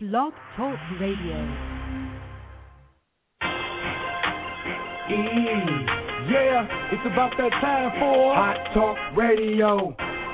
Blog Talk Radio. Yeah, it's about that time for Hot Talk Radio.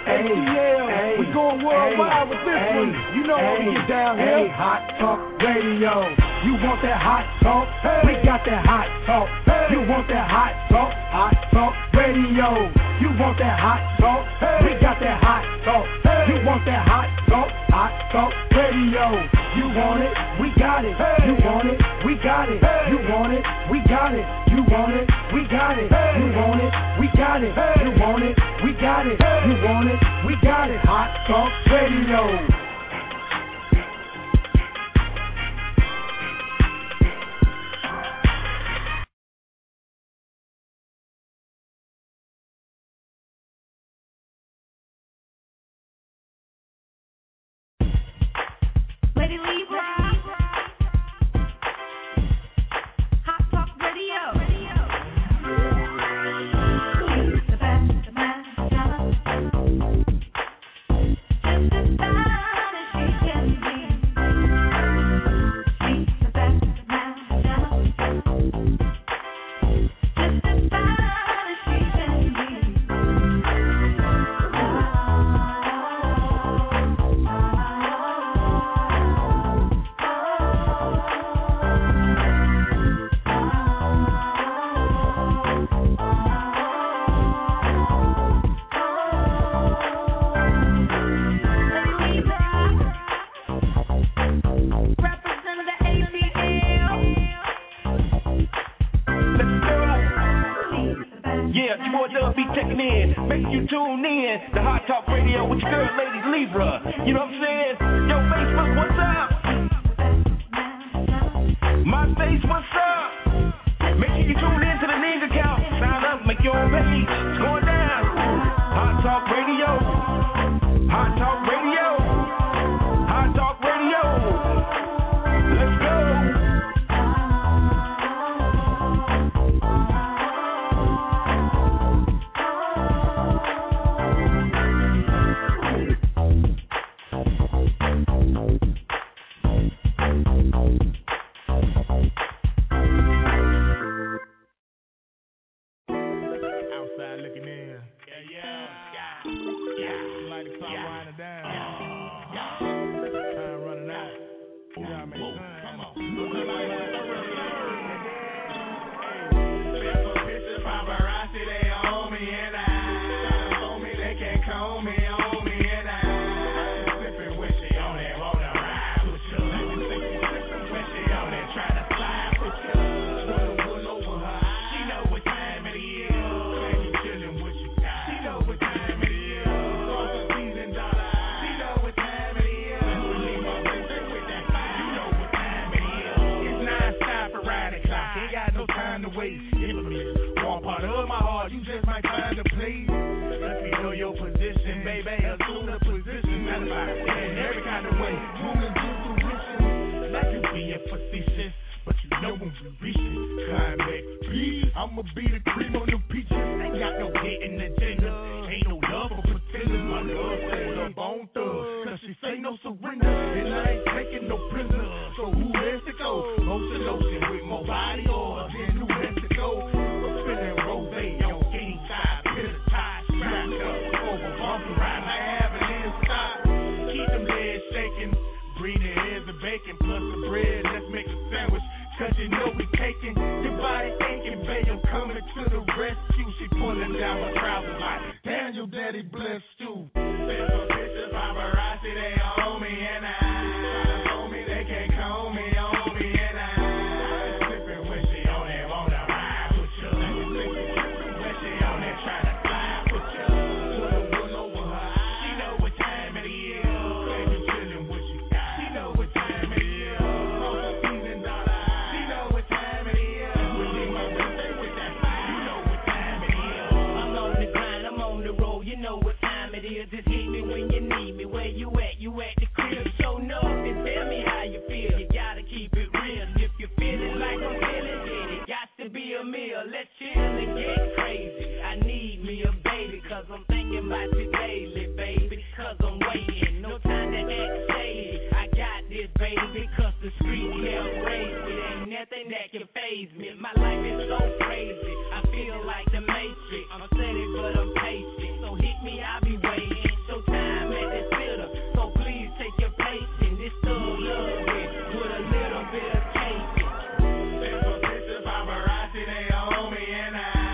ATL, we going worldwide with this one. You know how we get down here. Hot Talk Radio. You want that hot talk? We got that hot talk. You want that hot talk? Hot Talk Radio. You want that hot talk? We got that hot talk. You want that hot talk? Hot Talk Radio. You want it? We got it. You want it? We got it. You want it? We got it. You want it? We got it. You want it? We got it. You want it? We got it. You want it? We got it. Hot Talk Radio. Know what time baby, cause the street help raise me. There ain't nothing that can faze me. My life is so crazy, I feel like the Matrix. I'm steady but I'm patient, so hit me, I'll be waiting. Showtime at the theater, so please take your patience. This thug love it with a little bit of cake. There's a picture paparazzi, they own me and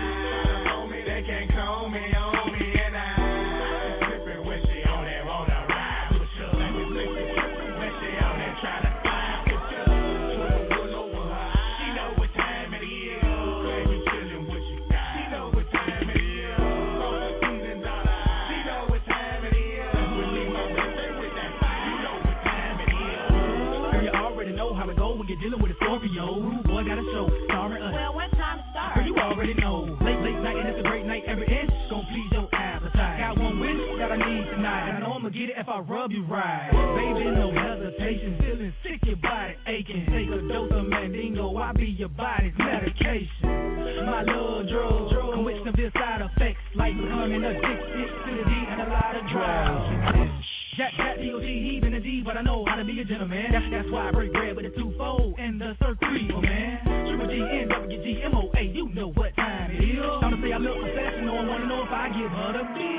I own me, they can't call me on me and I tripping when she on that wanna ride with you. Let me flick it when she on that try to fly with you. Put a wool over her eyes, she know what time it is. Baby chillin' with you guys, she know what time it is. All the season dollar, she know what time it is. We leave my birthday with that fire, you know what time it is. Girl, you already know how it go when you're dealing with a Scorpio. Rude boy got a show, starring us. Well, what time to start? Girl, you already know. Late night and it's a great night. Every inch gon' please your appetite. Got one wish that I need tonight, and I know I'ma get it if I rub you right. Baby, no hesitation. Feeling sick, your body aching. Take a dose of Mandingo, I be your body's medication. My love drug, I'm with severe side effects like becoming addicted to the D and a lot of drugs. Jack, D.O.G., he been a D, but I know how to be a gentleman. That's why I break bread with a twofold and the circle, man. Triple G, N-W-G, M-O-A, you know what time it is. Time to say I look professional, I wanna know if I give her the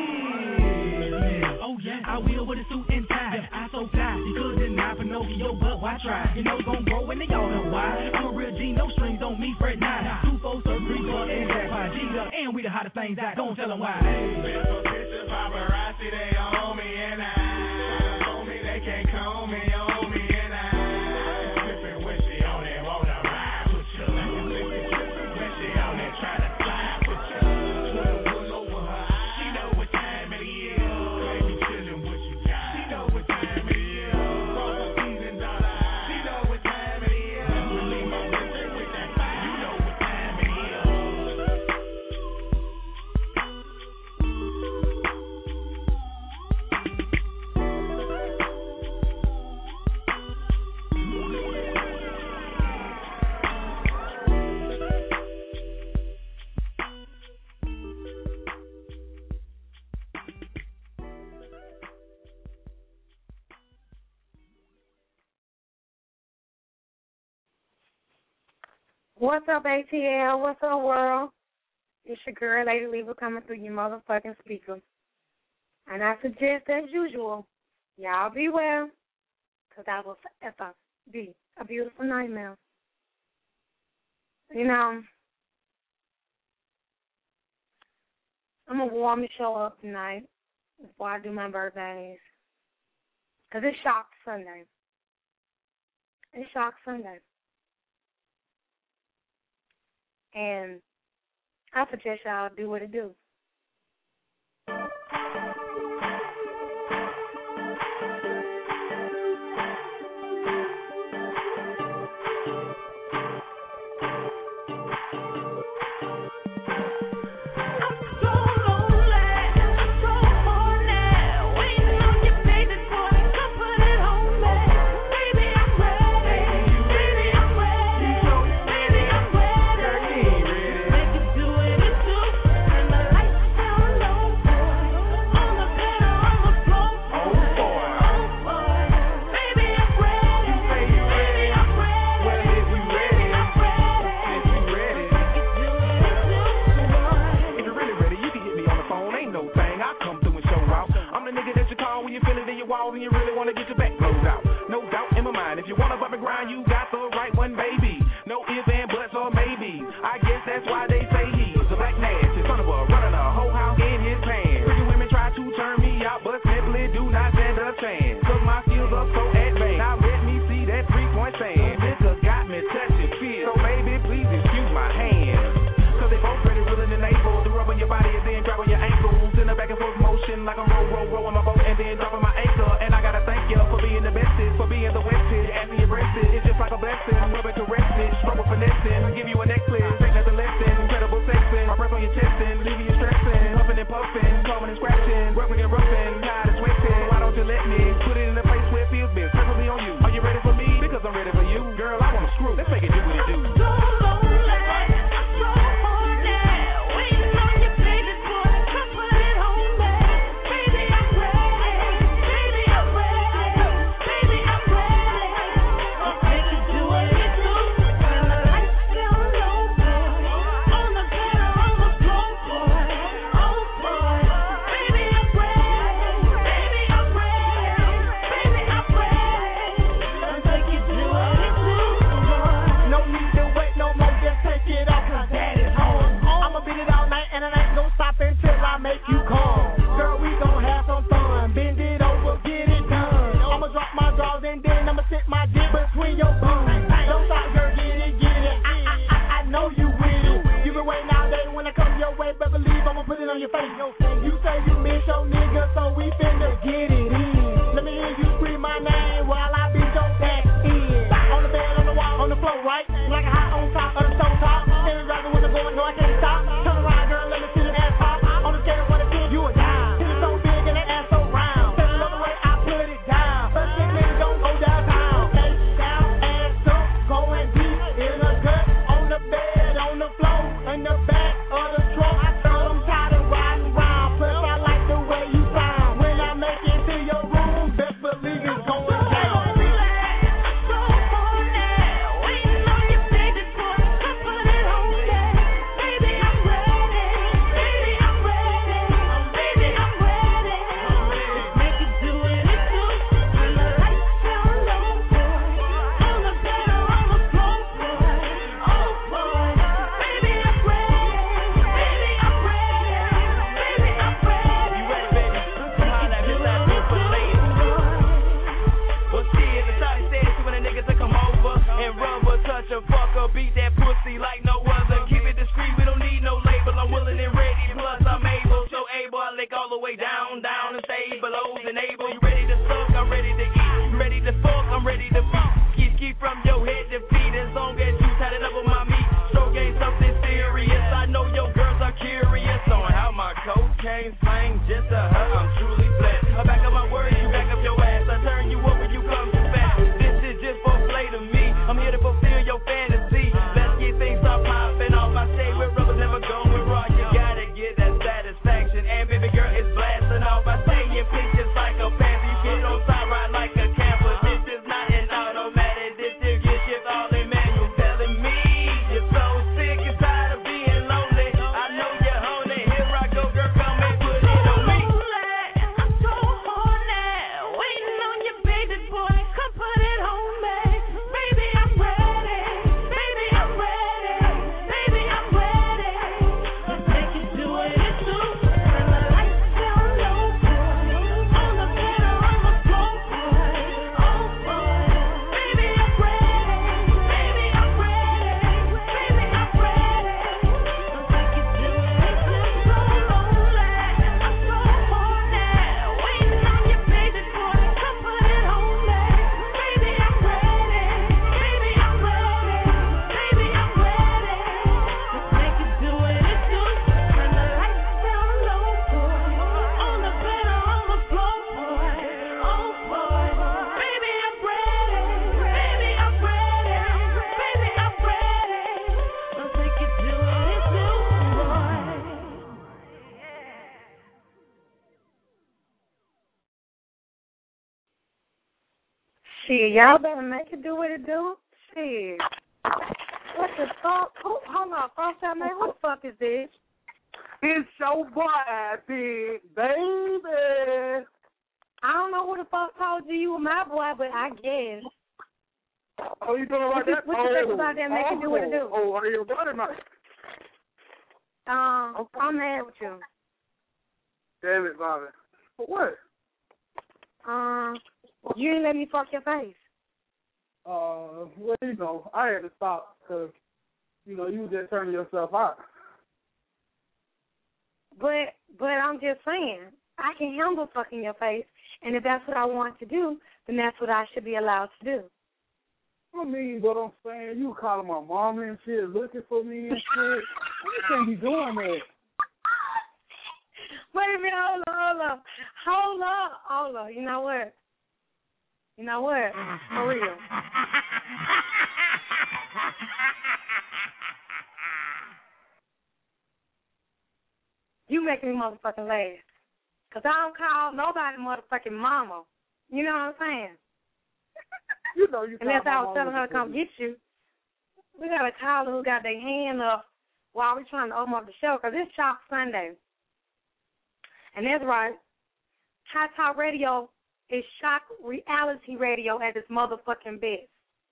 business. Oh yeah, I will with a suit and tie. Yeah, I so fly, you could deny Pinocchio, but why try? You know it's gon' grow and they all know why. I'm a real G, no strings on me, Fred 9. 2, 4, 3, 4, and Jack 5 G'd up, and we the hottest things out, don't tell them why. There's a picture paparazzi, they own me and I own me, they can't call me on me and I tripping when she on that wanna ride with you. Let me flick it tripping when she on that try to slide with you. Put a wool over her eyes, she know what time it is. Baby chillin' with you guys, she know what time it is. All the season dollar, she know what time it is. We leave my birthday with that fire, you know what time it is. What's up, ATL? What's up, world? It's your girl, Lady Lever, coming through your motherfucking speaker. And I suggest, as usual, y'all be well, because I will forever be a beautiful nightmare. You know, I'm going to warm the show up tonight before I do my birthdays, because it's Shock Sunday. It's Shock Sunday. And I suggest y'all do what it do. And you really want to get your back closed out. No doubt in my mind, if you want to bump and grind, you got the right one, baby. No ifs and buts or maybe. I guess that's why they say he's a black nasty son of a running a whole house in his pants. Pretty women try to turn me out, but simply do not stand a chance. Cause my skills are so advanced. Now let me see that 3-point stand. Nigga got me touching fear. So baby, please excuse my hands. Cause they both ready, willing and able to rub on your body and then grab on your ankles. In a back and forth motion like I'm roll on my boat and then dropping my anchor. And I gotta thank you for being the bestest, for being the westest. Asking your breasted, it's just like a blessing. Rubber corrected, struggle finessing, give you a necklace, take nothing less than incredible sexing. My breath on your chest and leaving you stressing, huffing and puffing, combing and scratching, rubbing and roughing, tired of sweating. Why don't you let me put it in a place where it feels best, preferably on you? Are you ready for me? Because I'm ready for you, girl. I wanna screw. Let's make it do what it do. my dick between your boobs. Don't stop, girl, get it. I know you with it. You been waiting all day when I come your way, but believe I'ma put it on your face. You say you miss your nigga, so we finna get it in. Let me hear you scream my name while I beat your back in. On the bed, on the wall, on the floor, right? Like a hot on top of the stove top. Every rapper when I'm going, no, I can't stop. Turn around, girl, let me see the ass pop. On the scale for the kid, you a dime. Hit it so big and that ass so round. Tell another way I put it down. First thing niggas gon' go downtown. Face down, ass up, going deep in the gut. On the bed, on the floor, in the back of the truck. Girl, I'm tired of riding around. Plus, I like the way you sound. When I make it to your room, best believe it's going down. Beat that pussy like no other. Keep it discreet, we don't need no label. I'm willing and ready, plus I'm able. So able, I lick all the way down and stay below and able. You ready to suck? I'm ready to eat. Ready to fuck? I'm ready to beat. Keep from your head to feet. As long as you tied it up with my meat. Stroke ain't something serious. I know your girls are curious on how my cocaine slang just to her. I'm truly blessed. I back up my words, you back up your ass. I turn you up when you come too fast. This is just for play to me. I'm here to fulfill your fantasy. Let's get things up poppin' off. I stay with brothers, never going raw. You gotta get that satisfaction. And baby girl is blasting off. I stay in pictures like a panther. You get on side ride like a camper. This is not an automatic. This is get shift all in manual. Telling me you're so sick and tired of being lonely. I know you're honey. Here I go, girl, come and put it on me. I'm so horny, waiting on you, baby boy. Come put it on me. Baby, I'm ready. Baby, I'm ready. Baby, I'm ready. Let's make it do it. It's too. Turn the lights down low, boy. On the bed or on the floor, boy. Oh boy. Baby, I'm ready. Baby, I'm ready. Baby, I'm ready. Let's make it do it. It's too lonely. I'm so horny, waiting on you, baby boy. Come put it on me. Baby, I'm ready. Baby, I'm ready. Baby, I'm ready. Let's make it do it. It's too. Turn the lights down low, boy. On the bed or on the floor, boy. Oh boy. Baby, I'm ready. Baby, I'm ready. Baby, I'm ready. Let's make it do it. It's too, boy. Shit, y'all better make it do what it do. Shit. What the fuck? Hold on, folks. I mean, who the fuck is this? It's your boy, big baby. I don't know who the fuck told you were my boy, but I guess. Oh, you doing like that? What you think about that? Make it do what it do. Oh, are you about it, man? I'm mad with you. Damn it, Bobby. For what? You didn't let me fuck your face. Well, you know, I had to stop because, you know, you were just turning yourself out. But I'm just saying, I can handle fucking your face, and if that's what I want to do, then that's what I should be allowed to do. I mean, what I'm saying, you calling my mama and shit, looking for me and shit. You can't be doing that. Wait a minute, hold up. You know what? For real. You making me motherfucking laugh. Because I don't call nobody motherfucking mama. You know what I'm saying? You know you Unless I was telling her to come get you. We got a caller who got their hand up while we're trying to open up the show because it's Chalk Sunday. And that's right. Hot Talk Radio is shock reality radio at its motherfucking best.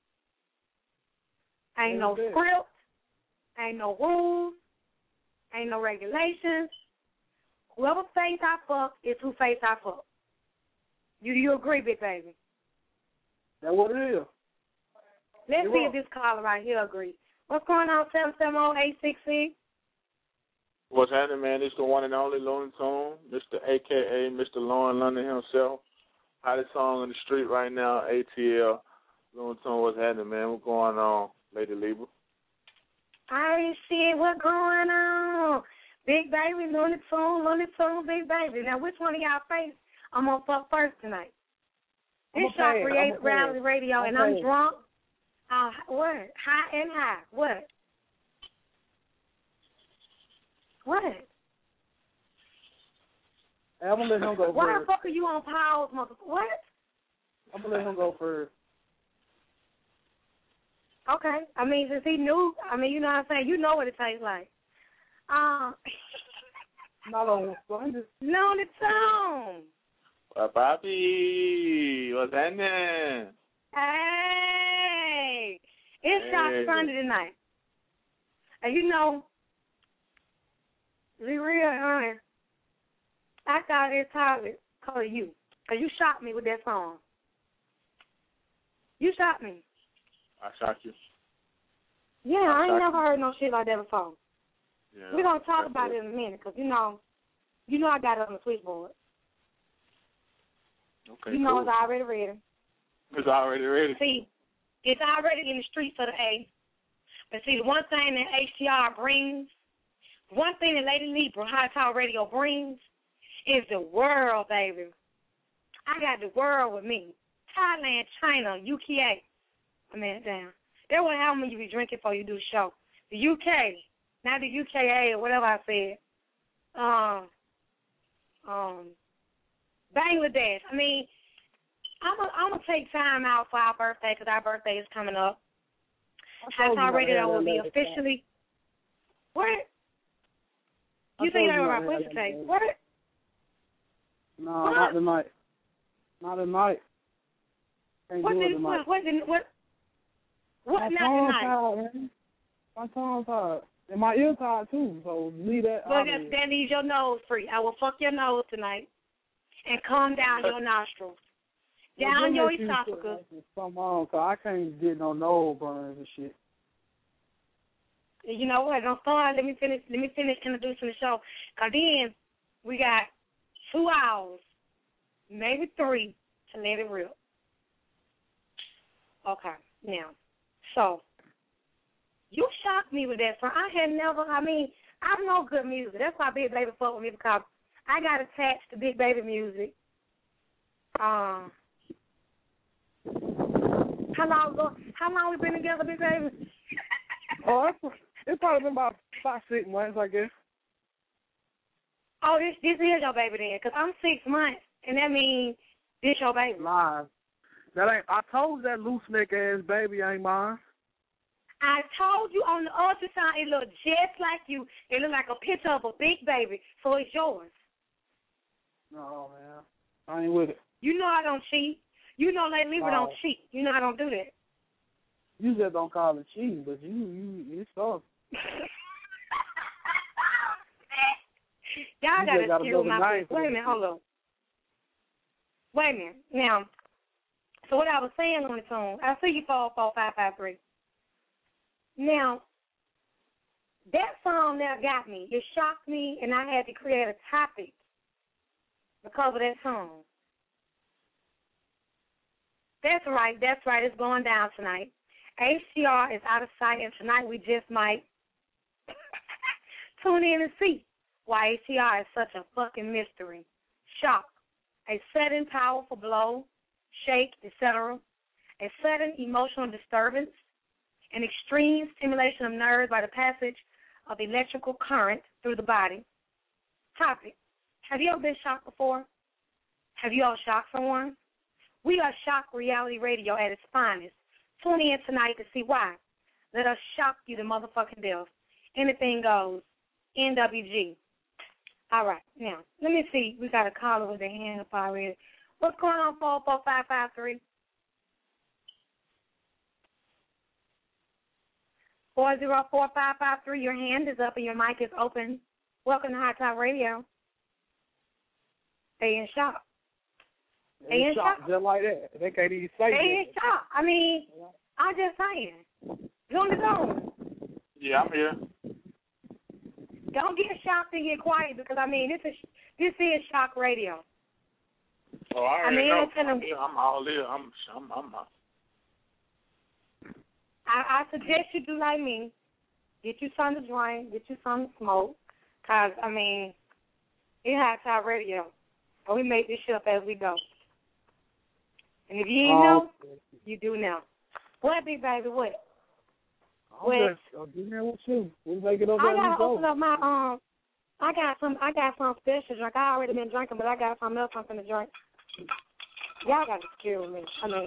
Ain't no script. Ain't no rules. Ain't no regulations. Whoever face I fuck is who face I fuck. Do you agree, big baby? That's what it is. Let's see if this caller right here agrees. What's going on, 770-866? What's happening, man? It's the one and only Looney Tune, Mr. A.K.A. Mr. Lauren London himself. Hottest song in the street right now, ATL. Looney Tune, what's happening, man? What's going on, Lady Libra? I see what's going on. Big Baby, Looney Tune, Big Baby. Now, which one of y'all face I'm going to fuck first tonight? This show creates reality radio, and I'm drunk. What? High and high. What? What? I'm going to let him go Why first. the fuck are you on pause, motherfucker? What? I'm going to let him go first. Okay. I mean, since he knew, you know what I'm saying? You know what it tastes like. Not on Sunday. Looney Tune. Papi, what's happening? Hey. It's Shop Sunday tonight. And you know, be real honest, I thought it's Tyler calling you. Because you shocked me with that song. You shocked me. I shocked you. Yeah, I ain't never heard no shit like that before. Yeah, We're going to talk about it in a minute because, you know I got it on the switchboard. Okay, you know cool. It's already ready. It's already ready. See, it's already in the streets of the A. But see, the one thing that HTR brings, one thing that Lady Libra, High Talk Radio brings, is the world, baby. I got the world with me. Thailand, China, UKA. I mean, damn. That's what happens when you be drinking before you do the show. The UK, not the UKA or whatever I said. Bangladesh. I mean, I'm gonna take time out for our birthday because our birthday is coming up. High Talk Radio will be officially. What? You think I have my pussy tape? What? No, what? not tonight. Not tonight. What not tonight? My tongue's hard. And my ear's hard, too, so leave that Well, out of it. that leaves your nose free. I will fuck your nose tonight and calm down your nostrils. Down your esophagus. Come on, cause I can't get no nose burns and shit. You know what? Don't start. Let me finish introducing the show. Because then we got 2 hours, maybe 3, to let it rip. Okay, now. So, you shocked me with that song. I know good music. That's why Big Baby fuck with me, because I got attached to Big Baby music. How long we been together, Big Baby? It's probably been about 5-6 months, I guess. Oh, this is your baby then, because I'm 6 months, and that means this your baby. Live. That ain't. I told you that loose neck ass baby ain't mine. I told you on the ultrasound it looked just like you. It looked like a picture of a big baby, so it's yours. No, man. I ain't with it. You know I don't cheat. You know Lady Libra don't cheat. You know I don't do that. You just don't call it cheating, but you stuff. Y'all got to excuse my voice. Wait a minute, hold on. Wait a minute. Now, so what I was saying on the phone, I see you 44553. Now, that song that got me, it shocked me, and I had to create a topic because of that song. That's right. It's going down tonight. HCR is out of sight, and tonight we just might tune in and see why HCR is such a fucking mystery. Shock. A sudden powerful blow, shake, etc. A sudden emotional disturbance. An extreme stimulation of nerves by the passage of electrical current through the body. Topic. Have you ever been shocked before? Have you all shocked someone? We are Shock Reality Radio at its finest. Tune in tonight to see why. Let us shock you to motherfucking death. Anything goes. NWG. All right. Now, let me see. We got a caller with their hand up already. What's going on, 44553? 404-553, your hand is up and your mic is open. Welcome to High Talk Radio. Stay in shock. They in shock. Just like that. They can't even say They in that. shock. I mean, I'm just saying. You on the zone. Yeah, I'm here. Don't get shocked and get quiet because, I mean, this is shock radio. Oh, I already mean, know. I'm I'm all in. I'm I suggest you do like me. Get you something to drink. Get you something to smoke. Because, I mean, it has our radio. But we make this shit up as we go. And if you ain't know, you do now. What, big baby, what? I'm getting there with you. We'll make it up as we go. I gotta open up my I got some special drink. I already been drinking, but I got something else I'm gonna drink. Y'all got to scare with me. I mean,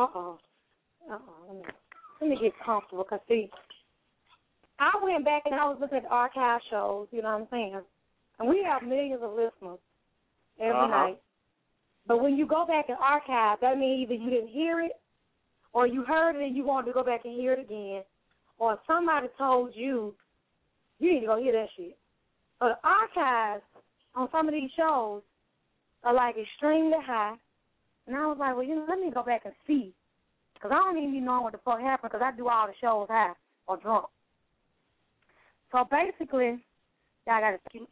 Let me get comfortable, because see, I went back and I was looking at the archive shows. You know what I'm saying? And we have millions of listeners every night. But when you go back and archive, that means either you didn't hear it, or you heard it and you wanted to go back and hear it again, or somebody told you you need to go hear that shit. So the archives on some of these shows are like extremely high. And I was like, well, let me go back and see. Because I don't even know what the fuck happened, because I do all the shows high or drunk. So basically, y'all got to excuse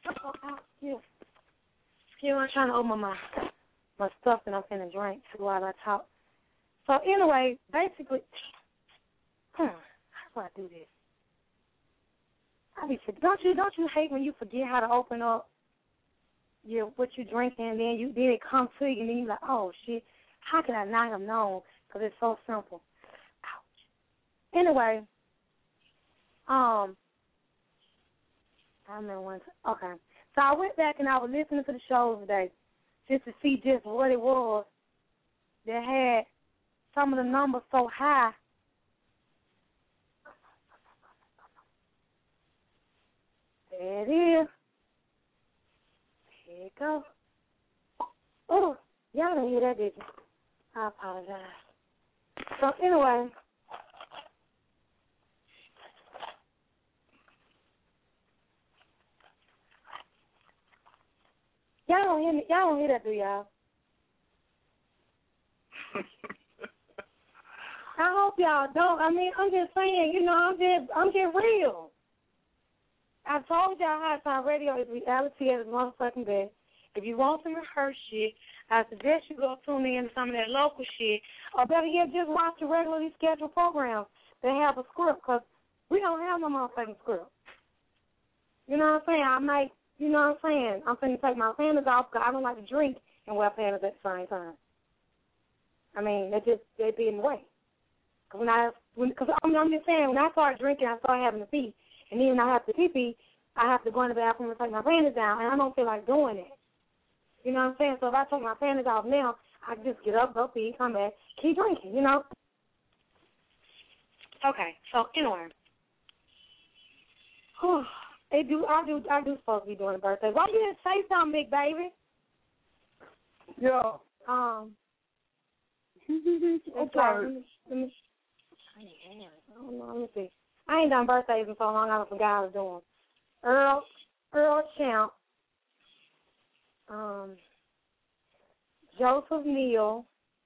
me. I'm trying to open my stuff that I'm finna drink too while I talk. So anyway, basically, how do I do this? Don't you hate when you forget how to open up what you drinking, and then it comes to you, and then you're like, oh shit, how could I not have known? Because it's so simple. Ouch. Anyway, I remember one time. Okay, so I went back and I was listening to the shows today just to see just what it was that had some of the numbers so high. There it is. Here it goes. Oh, y'all didn't hear that, did you? I apologize. So anyway, y'all don't hear me. Y'all don't hear that, do y'all? I hope y'all don't. I mean, I'm just saying, I'm just real. I told y'all Hot Time Radio is reality at its motherfucking best. If you want some rehearsed shit, I suggest you go tune in to some of that local shit, or better yet, just watch the regularly scheduled programs that have a script, because we don't have no motherfucking script. You know what I'm saying? I might, you know what I'm saying? I'm finna take my panties off because I don't like to drink and wear panties at the same time. I mean, they be in the way. Because I'm just saying, when I start drinking, I start having to pee. And then when I have to pee, I have to go in the bathroom and take my panties down, and I don't feel like doing it. You know what I'm saying? So if I take my panties off now, I can just get up, go pee, come back, keep drinking, you know? Okay, so anyway. I do supposed to be doing a birthday. Why you didn't say something, big baby? Yeah. I'm sorry. Let me see. I ain't done birthdays in so long, I forgot I was doing. Earl Champ, Joseph Neal,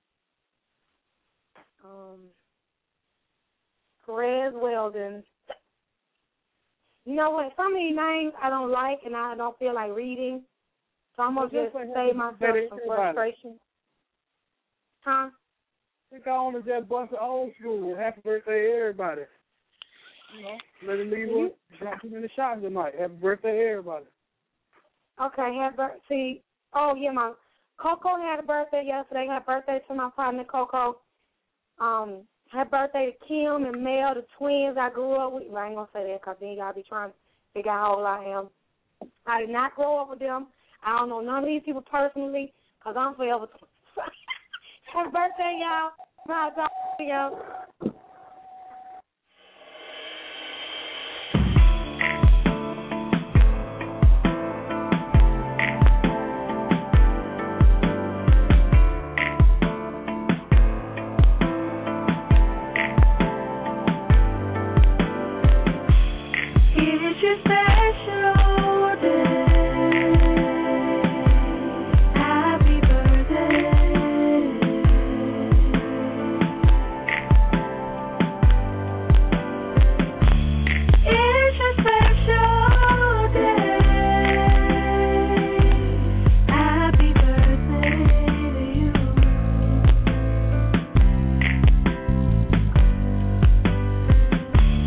Perez Weldon. You know what? Some of these names I don't like and I don't feel like reading, so I'm going to just save myself some frustration. Huh? I think I want to just bust the old school. Happy birthday, everybody. Let it leave with drop too many shots tonight. Happy birthday, everybody. Okay, my Coco had a birthday yesterday. Happy birthday to my partner, Coco. Happy birthday to Kim and Mel, the twins I grew up with. Well, I ain't going to say that because then y'all be trying to figure out how old I am. I did not grow up with them. I don't know none of these people personally because I'm forever. Happy birthday, y'all. My daughter, y'all. Happy birthday.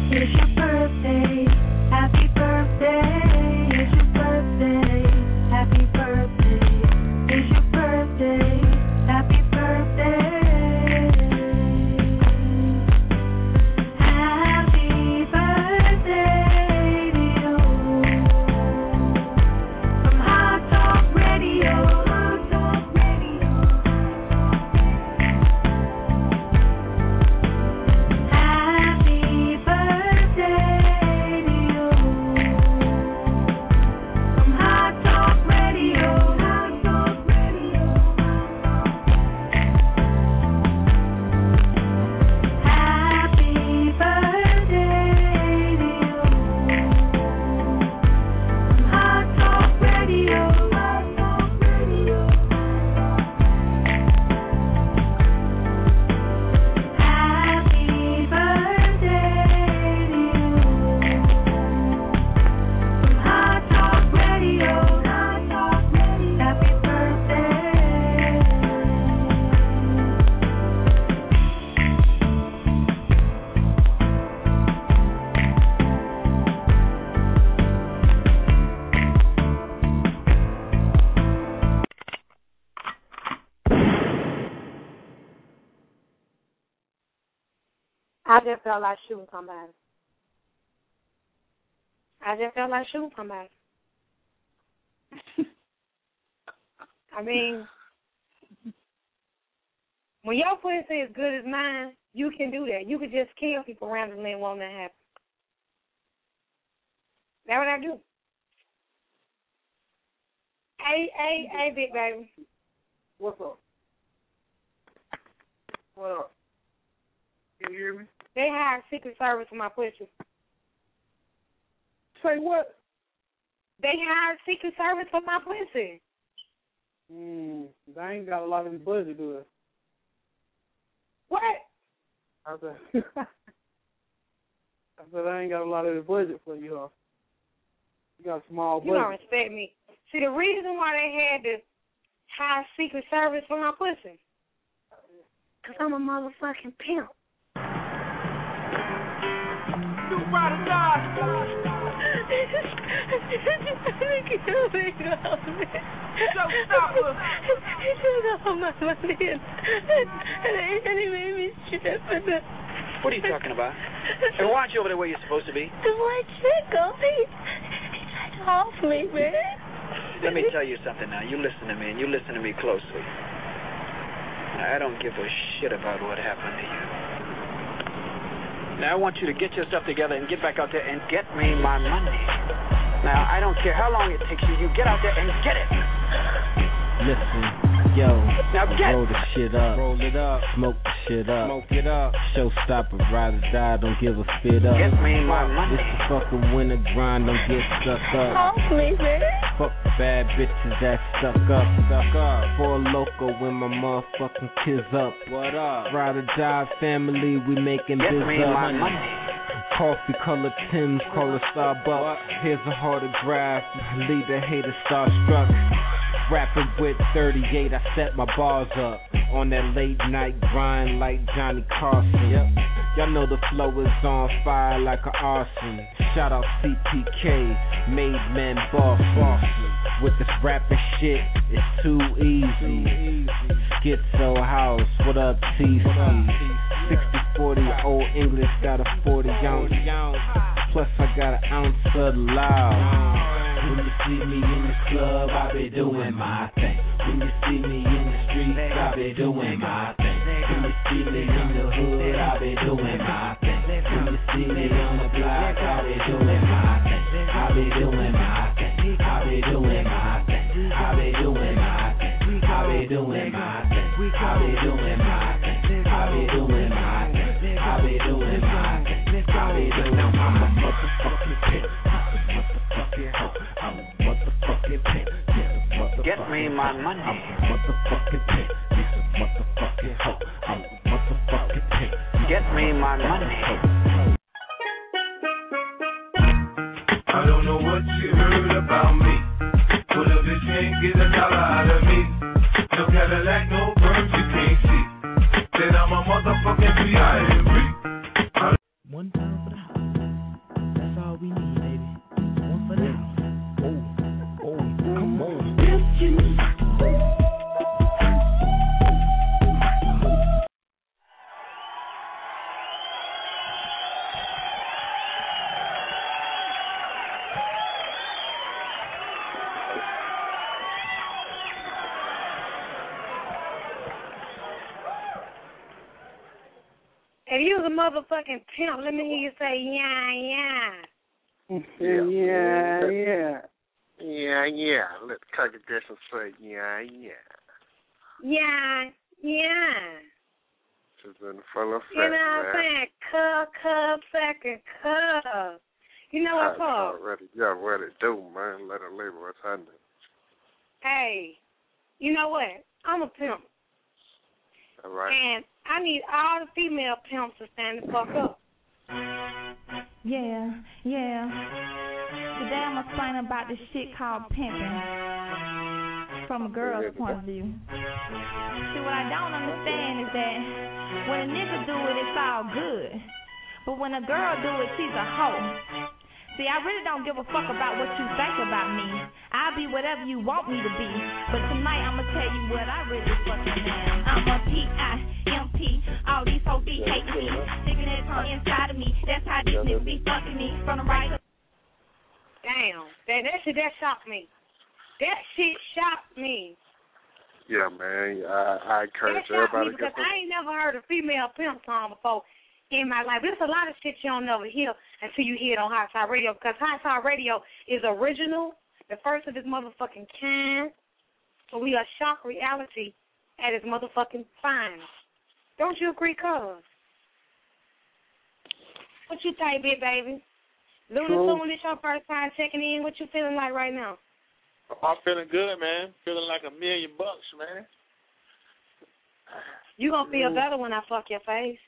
It's your birthday. Happy birthday. It's your birthday. Happy birthday. It's your birthday. Happy birthday. Happy birthday to you. From Hot Talk Radio. Hot Talk Radio. Happy birthday to you. From Hot Talk Radio. Hot Talk Radio. Happy birthday to you. From Hot Talk Radio. Hot Talk Radio. Happy birthday to you. From Hot Talk Radio. Hot Talk Radio. Happy birthday. I just felt like shooting somebody. I mean, when your pussy is good as mine, you can do that. You could just kill people randomly and won't that happen. That's what I do. Hey, big baby. What's up? What up? Can you hear me? They hired Secret Service for my pussy. Say what? They hired Secret Service for my pussy. They ain't got a lot in the budget, do they? What? I said I ain't got a lot of the budget for you, huh? You got a small budget. You don't respect me. See, the reason why they had to hire Secret Service for my pussy, because I'm a motherfucking pimp. You ride or die. Showstopper. He took all my money and he made me strip. What are you talking about? Hey, why aren't you over there where you're supposed to be? The white chico, he tried to off me, man. Let me tell you something now. You listen to me, and you listen to me closely. I don't give a shit about what happened to you. Now, I want you to get yourself together and get back out there and get me my money. Now, I don't care how long it takes you. You get out there and get it. Listen, yo, now get roll the shit up, roll it up, smoke the shit up, smoke it up. Showstopper, ride or die, don't give a spit up. Get me my money. It's the fucking winter grind, don't get stuck up. Off me, man. Fuck the bad bitches that stuck up. For a loco when my motherfucking kids up. What up? Ride or die family, we making Get biz me up. my money. Coffee color Tim's, call it Starbucks. Here's a autograph, lead the hater starstruck. Rapping with 38, I set my bars up. On that late night grind like Johnny Carson. Yep. Y'all know the flow is on fire like an arson. Shout out CPK, made man boss. With this rapping shit, it's too easy. Schizo House, what up TC? 60-40, old English got a 40 ounce. Plus I got an ounce of the loud. When you see me in the club, I be doing my thing. When you see me in the streets, I be doing my thing. When you see me in the hood, I be doing my thing. When you see me on the block, I be doing my thing. I be doing my thing. I be doing my thing. I be doing my thing. I be doing my thing. I be doing my thing. I be doing my thing. I be doing my thing. I be doing my thing. I'm a motherfucking pimp. I'm a motherfucking pimp. Get me my money. I'm a motherfucking pimp. He's a motherfucking hoe. I'm a motherfucking pimp. Get me my money. I don't know what you heard about me, but a bitch can't get $1 out of me. No Cadillac, no birds you can't see. Then I'm a motherfucking B.I.M.B. One time for the hot. you's a motherfucking pimp, let me hear you say, Yeah. Yeah. Let the congregation say, yeah. Yeah. She's in full effect, You know what I'm saying? Cup, second cup. You know what, Paul? Yeah, what it do, man. Let her live what's happening. Hey, you know what? I'm a pimp. All right. And I need all the female pimps to stand the fuck up. Yeah. Today I'm explain about this shit called pimping from a girl's point of view. See, what I don't understand is that when a nigga do it, it's all good. But when a girl do it, she's a hoe. See, I really don't give a fuck about what you think about me. I'll be whatever you want me to be. But tonight I'ma tell you what I really fucking am. I'm a P-I-M-P. All these hoes be hating me. Sticking their tongue inside of me. That's how these niggas be fucking me. From the right to... Damn. That shit shocked me. That shit shocked me. Yeah, man. I encourage everybody to get because I ain't never heard a female pimp song before in my life. There's a lot of shit you don't never hear until you hear it on Hot Side Radio, because Hot Side Radio is original, the first of its motherfucking kind. So we are shock reality at its motherfucking finest. Don't you agree, cuz? What you think, big baby? Looney Tunes, this your first time checking in. What you feeling like right now? I'm feeling good, man. Feeling like $1 million, man. You gonna feel better when I fuck your face.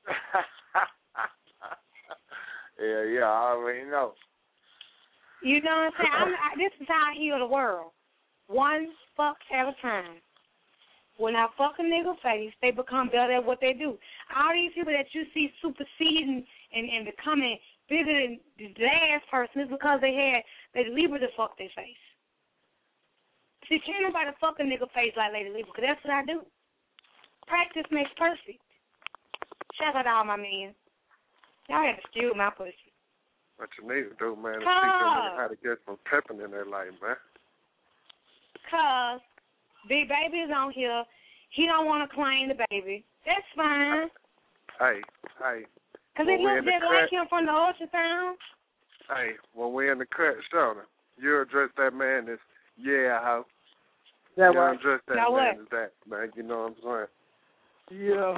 Yeah, I already know. You know what I'm saying? This is how I heal the world. One fuck at a time. When I fuck a nigga face, they become better at what they do. All these people that you see superseding and becoming bigger than the last person is because they Libra to fuck their face. See, can't nobody fuck a nigga face like Lady Libra, because that's what I do. Practice makes perfect. Shout out to all my men. Y'all had to steal my pussy. What you need to do, man, is teach them how to get some pepping in their life, man. Because Big Baby is on here. He don't want to claim the baby. That's fine. Hey. Because it looks just like him from the ultrasound. Hey, when we're in the cut, Shona, you address that man as, hoe. That you right. address that now man what? as that, man. You know what I'm saying? Yeah.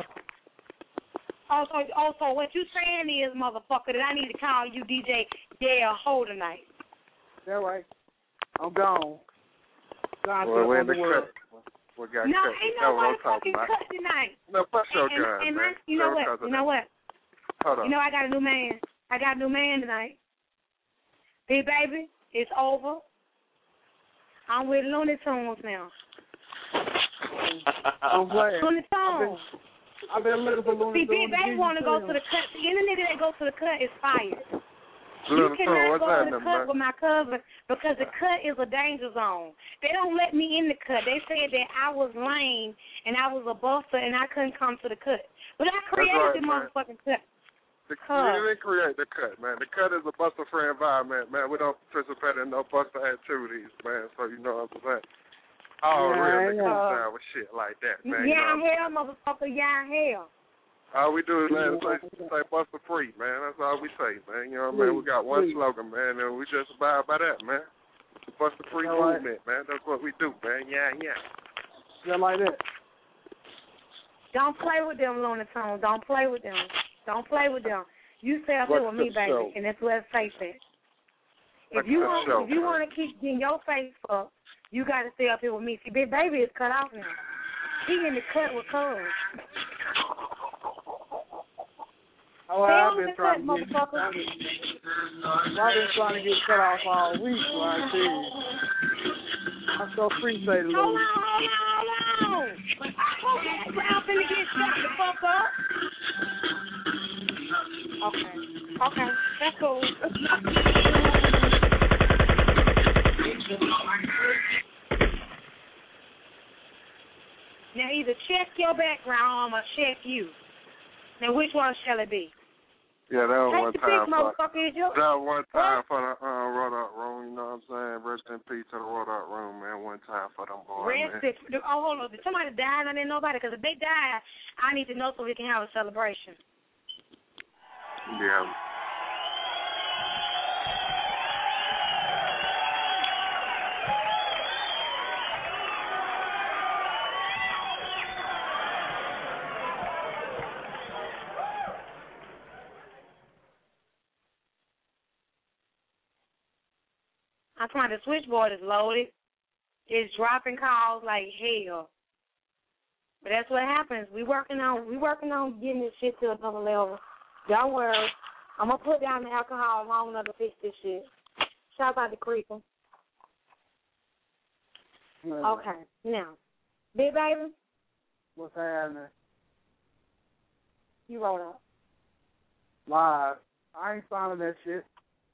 Also, what you saying is, motherfucker, that I need to call you DJ Ho tonight. That right. I'm gone. Well, we're in the cut. We got no, cut. ain't nobody fucking cut tonight. No, bust your gun, and man. You know what? Hold on. You know I got a new man. I got a new man tonight. Big Baby, it's over. I'm with Looney Tunes now. I'm playing. Looney Tunes. I've been looking for Looney Tunes. See, Big Baby want to go to the cut. See, any nigga that goes to the cut is fired. Looney You cannot what's go to the happening, cut man? with my cousin because the cut is a danger zone. They don't let me in the cut. They said that I was lame and I was a buster and I couldn't come to the cut. But I created the motherfucking cut. You didn't create the cut, man. The cut is a buster-free environment, man. We don't participate in no buster activities, man. So you know what I'm saying? Oh, real niggas down with shit like that, man. Yeah, hell, motherfucker, yeah, hell. All we do is say buster free, man. That's all we say, man. You know what I mean? We got one slogan, man, and we just abide by that, man. The buster free movement, man. That's what we do, man. Yeah. Yeah, like that. Don't play with them, Looney Tunes. Don't play with them. Don't play with them. You stay up here with me, baby, and that's where it's face at. If you want to keep getting your face fucked, you got to stay up here with me. See, Big Baby is cut off now. He in the cut with cuz. Oh, I've been trying to get cut off all week, so I tell you. I so appreciate it. Hold on. Okay, I'm finna get shut the fuck up. Okay, that's cool. Now either check your background or I'm going to check you. Now which one shall it be? Yeah, that was one time for the Road Out Room, you know what I'm saying? Rest in peace to the Road Out Room, man. One time for them boys, hold on. Did somebody die and I didn't know about it? Because if they die, I need to know so we can have a celebration. Yeah. I'm trying the switchboard is loaded. It's dropping calls like hell. But that's what happens. We working on getting this shit to another level. Don't worry. I'm gonna put down the alcohol long enough to fix this shit. Shout out to Creeper. Okay, now, Big Baby. What's happening? You wrote up. Live. I ain't finding that shit.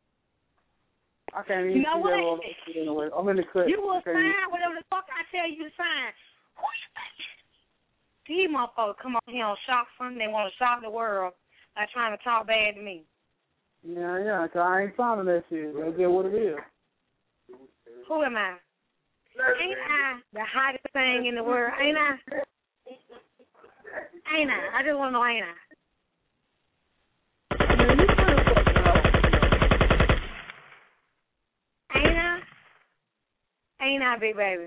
I can't even You know see what? that all that shit anyway. I'm in the cut. You will sign whatever the fuck I tell you to sign. Who you think? These motherfuckers come up here on shock something. They want to shock the world by trying to talk bad to me. Yeah, because I ain't finding that shit. That's just what it is. Who am I? Ain't I the hottest thing in the world? Ain't I? Ain't I? I just want to know, ain't I? Ain't I, Big Baby?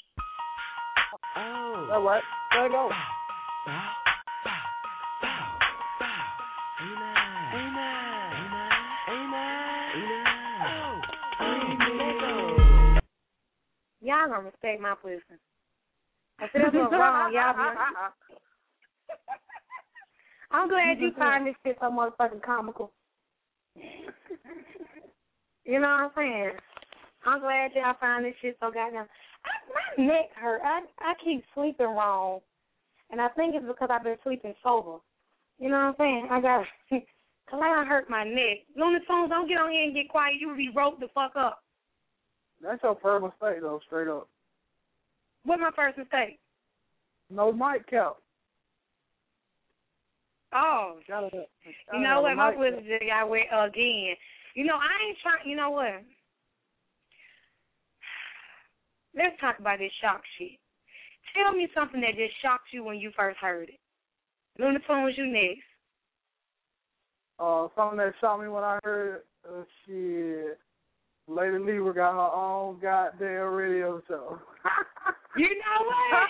Oh. All right. There you go. Y'all gonna respect my pussy. I said that's what's wrong. Y'all be... I'm glad you find this shit so motherfucking comical. You know what I'm saying? I'm glad y'all find this shit so goddamn... My neck hurt. I keep sleeping wrong. And I think it's because I've been sleeping sober. You know what I'm saying? I got... Because I hurt my neck. Looney Tunes, don't get on here and get quiet. You will be roped the fuck up. That's your first mistake, though, straight up. What's my first mistake? No mic count. Oh. You know what? My pussy just got wet again. You know, I ain't trying... You know what? Let's talk about this shock shit. Tell me something that just shocked you when you first heard it. Looney Tunes, you next. Something that shocked me when I heard shit. Lady Lever got her own goddamn radio show. You know what?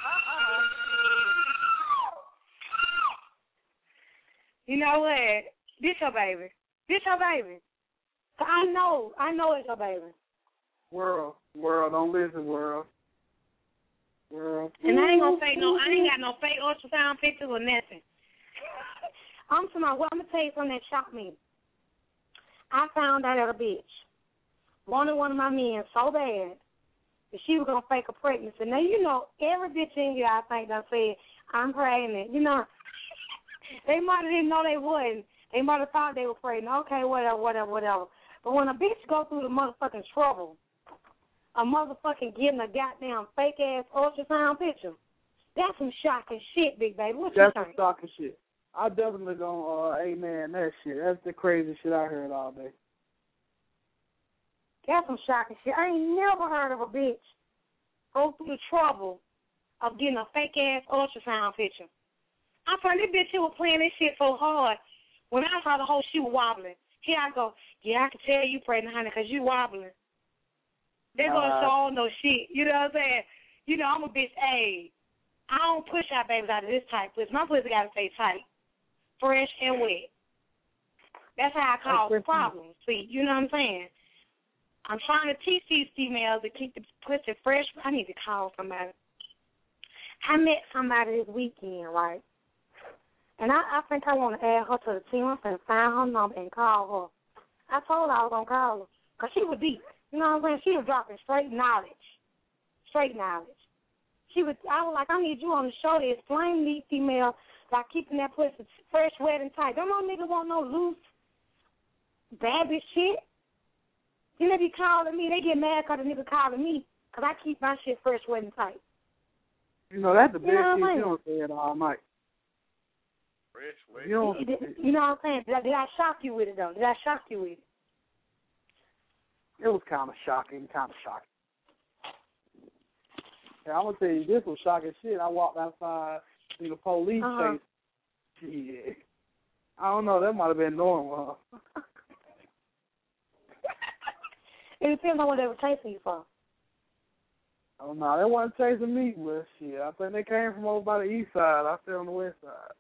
You know what? This your baby. This your baby. I know it's your baby. World, don't listen, world. And I ain't gonna fake I ain't got no fake ultrasound pictures or nothing. I'm gonna tell you something that shocked me. I found out that a bitch wanted one of my men so bad that she was gonna fake a pregnancy. Now you know every bitch in here I think done said, I'm pregnant. You know, they might have didn't know they wouldn't. They might have thought they were pregnant. Okay, whatever. But when a bitch go through the motherfucking trouble of motherfucking getting a goddamn fake-ass ultrasound picture, that's some shocking shit, Big Baby. What you think? That's some shocking shit. I definitely gonna amen that shit. That's the craziest shit I heard all day. That's some shocking shit. I ain't never heard of a bitch go through the trouble of getting a fake-ass ultrasound picture. I thought this bitch here was playing this shit so hard. When I saw the whole she was wobbling, here I go, yeah, I can tell you pregnant, honey, because you wobbling. They're going to show all no shit. You know what I'm saying? You know, I'm a bitch, hey, I don't push our babies out of this tight pussy. My pussy got to stay tight, fresh and wet. That's how I cause problems. See, you know what I'm saying? I'm trying to teach these females to keep the pussy fresh. I need to call somebody. I met somebody this weekend, right? And I think I want to add her to the team. I'm going to find her number and call her. I told her I was going to call her because she was deep. You know what I'm saying? She was dropping straight knowledge. Straight knowledge. I was like, I need you on the show to explain to these females about keeping that pussy fresh, wet, and tight. Don't no nigga want no loose, bad bitch shit. You know, they be calling me. They get mad because the nigga calling me because I keep my shit fresh, wet, and tight. You know, that's the best shit you don't say it all night. You know what I'm saying? Did I shock you with it, though? Did I shock you with it? It was kind of shocking. Yeah, I'm going to tell you, this was shocking shit. I walked outside, the police chased. Yeah. I don't know. That might have been normal. Huh? It depends on what they were chasing you for. Oh, no, they wasn't chasing me, but shit, I think they came from over by the east side. I stay on the west side.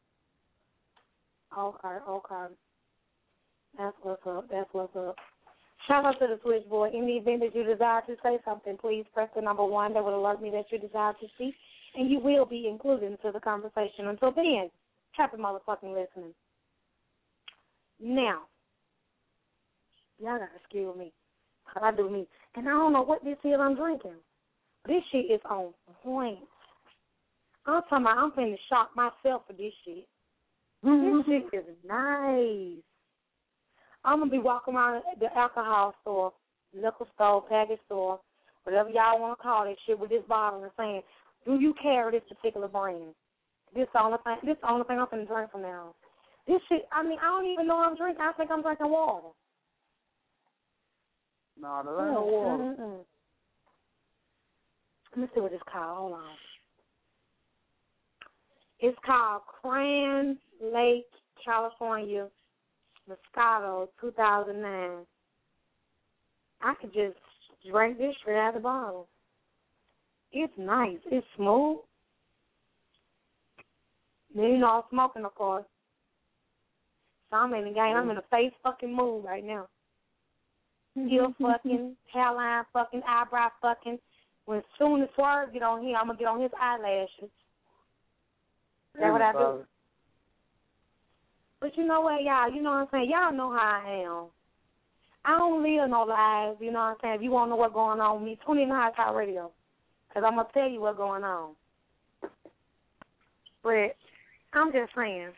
Okay. That's what's up. Shout out to the switchboard. In the event that you desire to say something, please press the number 1 that will alert me that you desire to speak, and you will be included into the conversation. Until then, happy motherfucking listening. Now, y'all got to excuse me, because I do me. And I don't know what this is I'm drinking. This shit is on point. I'm talking about I'm finna shock myself for this shit. This shit is nice. I'm going to be walking around the alcohol store, liquor store, package store, whatever y'all want to call that shit with this bottle and saying, do you carry this particular brand? This the only thing I'm finna drink from now on. This shit, I don't even know I'm drinking. I think I'm drinking water. No, there ain't no water. Mm-mm. Let me see what it's called. Hold on. It's called Crane Lake, California, Moscato 2009. I could just drink this straight out of the bottle. It's nice. It's smooth. Then, you know, I'm smoking, of course. So I'm in the game. I'm in a face fucking mood right now. Heel fucking, hairline fucking, eyebrow fucking. When soon as Swerve get on here, I'm going to get on his eyelashes. That's what I do. But you know what, y'all? You know what I'm saying? Y'all know how I am. I don't live no lies, you know what I'm saying? If you want to know what's going on with me, tune in to High Top Radio. Because I'm going to tell you what's going on. But I'm just saying,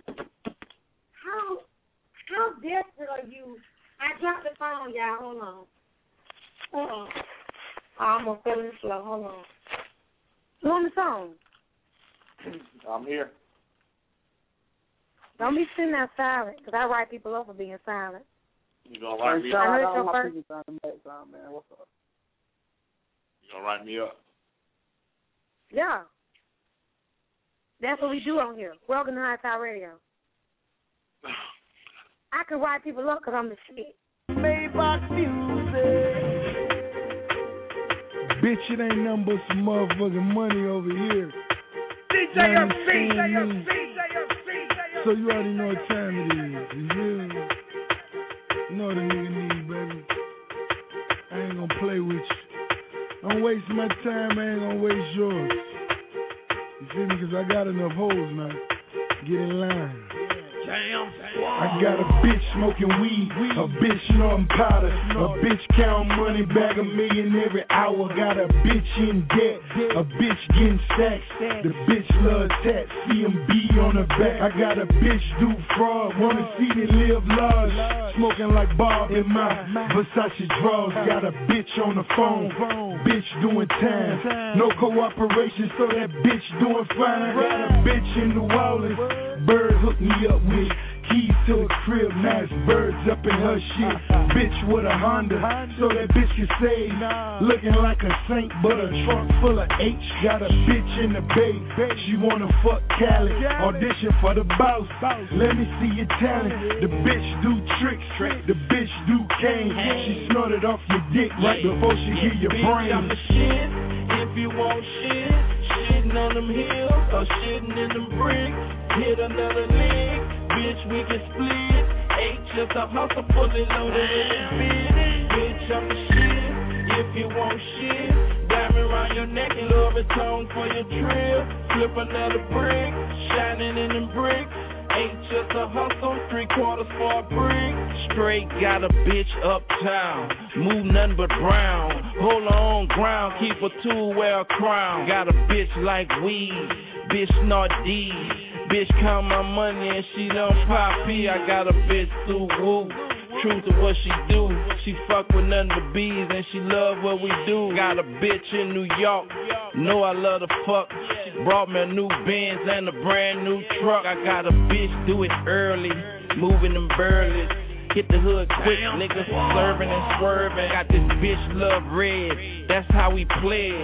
how desperate are you? I dropped the phone, y'all. Hold on. I'm going to feel it slow. Hold on. Who on the phone? I'm here. Don't be sitting there silent, because I write people up for being silent. You gonna write me up? I know it's your first. Man. What's up? You gonna write me up? Yeah. That's what we do on here. Welcome to High Top Radio. I can write people up because I'm the shit. Maybach music. Bitch, it ain't nothing but some motherfucking money over here. DJ So you already know what time it is. You hear me? You know what a nigga need, baby. I ain't gonna play with you. Don't waste my time, I ain't gonna waste yours. You feel me? Because I got enough hoes now. Get in line. I got a bitch smoking weed, a bitch snorting powder, a bitch counting money, bag $1 million every hour. Got a bitch in debt, a bitch getting stacks. The bitch love tats, CMB on her back. I got a bitch do fraud, wanna see me live large. Smoking like Bob in my Versace drawers. Got a bitch on the phone, bitch doing time. No cooperation, so that bitch doing fine. Got a bitch in New Orleans, Bird hooked me up with keys to the crib, nice birds up in her shit. Bitch with a Honda, so that bitch can save. Looking like a saint, but a trunk full of H. Got a bitch in the Bay, she wanna fuck Cali. Audition for the boss, let me see your talent. The bitch do tricks, the bitch do cane. She snorted off your dick right before she hit your brain. I'm the shit, if you want shit. Shitting on them hills, or shitting in them bricks. Hit another lick, bitch, we can split. Ain't just a hustle, fully loaded and fitted. Bitch, I'm the shit, if you want shit. Diamond around your neck, and Louis Vuitton for your trip. Flip another brick, shining in them bricks. Ain't just a hustle, 3/4 for a brick. Straight got a bitch uptown, move nothing but brown. Hold her on ground, keep her tool wear a crown. Got a bitch like weed, bitch snort D. Bitch count my money and she don't pop P. I got a bitch through woo. True to what she do. She fuck with nothing but bees and she love what we do. Got a bitch in New York. Know I love to fuck. She brought me a new Benz and a brand new truck. I got a bitch do it early. Moving them burleys. Hit the hood quick, niggas serving and swerving. Got this bitch love red. That's how we play.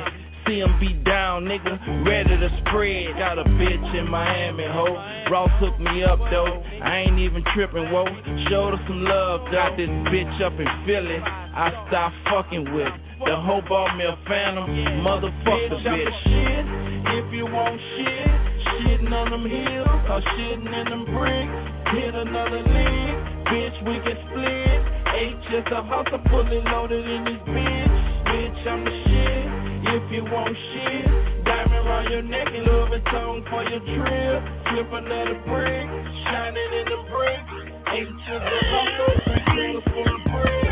see him be down, nigga, ready to spread. Got a bitch in Miami, ho. Ross hooked me up, though. I ain't even tripping, whoa. Showed her some love, got this bitch up in Philly. I stopped fucking with it. The hoe bought me a Phantom, motherfuck the bitch. Shit, if you want shit, shitting on them hills, or shitting in them bricks. Hit another lick, bitch, we can split. H just a hustle, fully loaded in this bitch. Bitch, I'm the shit, if you want shit. Diamond around your neck and Louis Vuitton for your trip. Flip another brick, shining in the bricks. H just a hustle, 3 fingers full of bricks.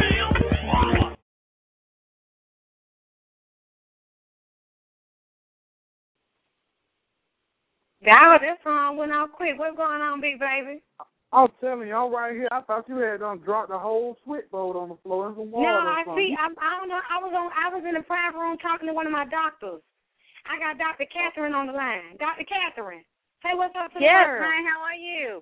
Wow, that song went out quick. What's going on, big baby? I'm telling you, I'm right here. I thought you had dropped the whole switchboard on the floor and some water. No, I see. I don't know. I was in the private room talking to one of my doctors. I got Dr. Catherine on the line. Dr. Catherine, say what's up to the world. Hi, how are you?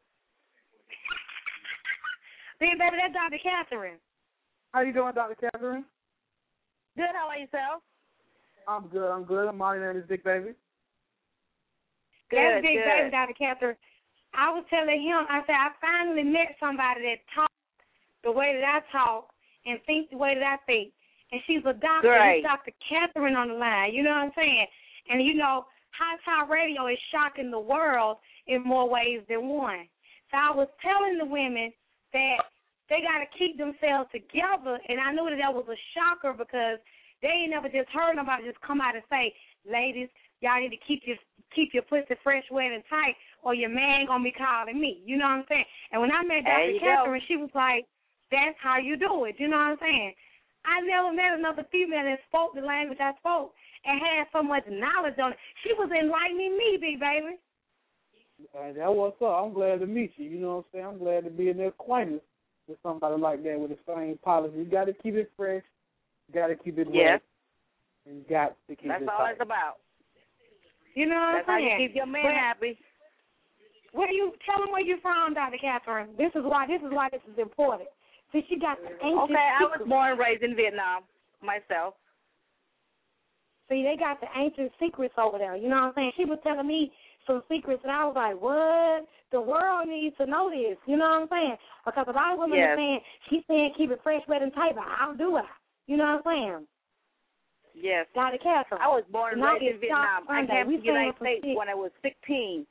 Big baby, that's Dr. Catherine. How you doing, Dr. Catherine? Good. How about yourself? I'm good. My name is Big Baby. That's Big Baby, Dr. Catherine. I was telling him, I said, I finally met somebody that talks the way that I talk and think the way that I think. And she's a doctor. Right. It's Dr. Catherine on the line. You know what I'm saying? And, you know, Hot Talk Radio is shocking the world in more ways than one. So I was telling the women that they got to keep themselves together. And I knew that was a shocker because they ain't never just heard nobody just come out and say, ladies, y'all need to keep your pussy fresh, wet, and tight, or your man gonna be calling me. You know what I'm saying? And when I met Dr. Catherine, she was like, "That's how you do it." You know what I'm saying? I never met another female that spoke the language I spoke and had so much knowledge on it. She was enlightening me, big baby. That what's up. I'm glad to meet you. You know what I'm saying? I'm glad to be in the acquaintance with somebody like that with the same policy. You got to keep it fresh. You got to keep it wet. And you got to keep That's it all tight. it's about. You know what That's I'm saying? how you keep your man happy. Where you tell them where you from, Dr. Catherine? This is why this is important. See, she got the ancient. Okay, I was born and raised in Vietnam myself. See, they got the ancient secrets over there. You know what I'm saying? She was telling me some secrets, and I was like, what? The world needs to know this. You know what I'm saying? Because a lot of women are saying, she's saying keep it fresh, wet, and tight, but I'll do it. You know what I'm saying? Yes. Dr. Catherine. I was born and raised in Vietnam. I came to the United States when I was 16.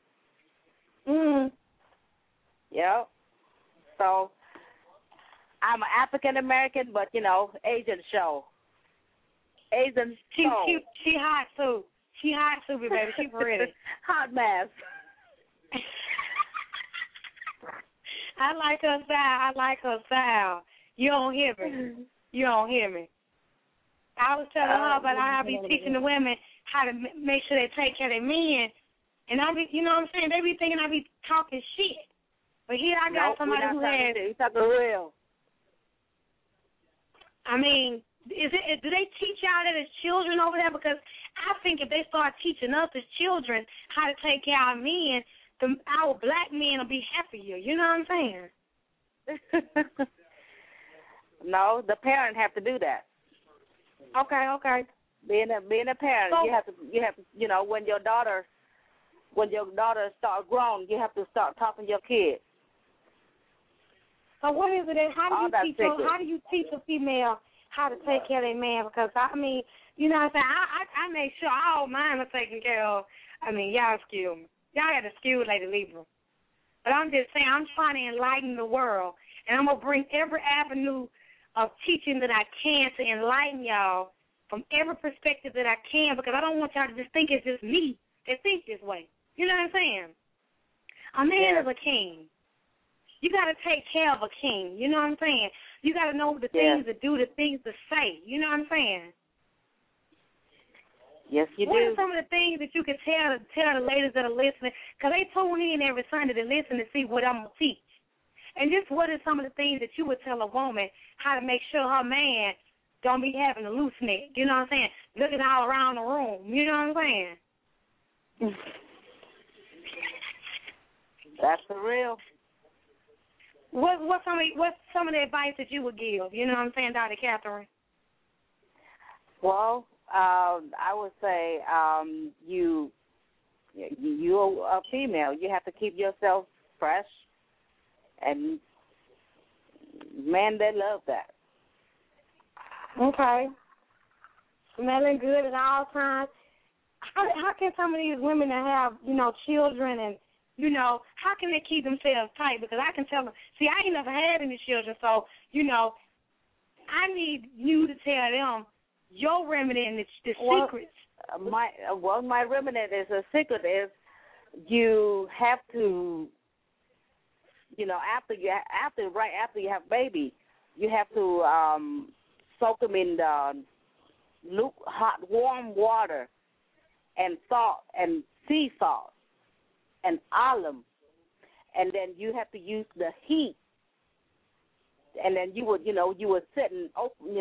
Yep. So I'm an African American, but you know, Asian show. Asian show. She hot too. She hot too, baby. She pretty. Hot mess. I like her style. You don't hear me. I was telling her about how I be teaching the women how to make sure they take care of their men. And I be, you know what I'm saying? They be thinking I be talking shit. But here I got somebody who has. You talking real. I mean, do they teach y'all that as children over there? Because I think if they start teaching us as children how to take care of our men, our black men will be happier. You know what I'm saying? No, the parent have to do that. Okay. Being a parent, So, you have to, you know, when your daughter start growing, you have to start talking to your kids. So what is it? How do you teach a female how to take care of their man? Because I mean, you know what I'm saying? I make sure all mine are taken care of. I mean, y'all excuse me. Y'all got a skilled Lady Libra. But I'm just saying, I'm trying to enlighten the world, and I'm gonna bring every avenue of teaching that I can to enlighten y'all from every perspective that I can, because I don't want y'all to just think it's just me that think this way. You know what I'm saying? A man is a king. You got to take care of a king. You know what I'm saying? You got to know the things to do, the things to say. You know what I'm saying? Yes, you do. What are some of the things that you can tell the ladies that are listening? Because they tune in every Sunday to listen to see what I'm going to teach. And just what are some of the things that you would tell a woman how to make sure her man don't be having a loose neck? You know what I'm saying? Looking all around the room. You know what I'm saying? That's for real. What's some of the advice that you would give? You know what I'm saying, Dr. Catherine? Well, I would say you're a female. You have to keep yourself fresh, and men, they love that. Okay. Smelling good at all times. How can some of these women that have, children and, how can they keep themselves tight? Because I can tell them, see, I ain't never had any children, so, I need you to tell them your remedy and the secrets. My remedy is a secret is you have to, right after you have baby, you have to soak them in the hot, warm water and salt and sea salt and alum, and then you have to use the heat. And then you would sit and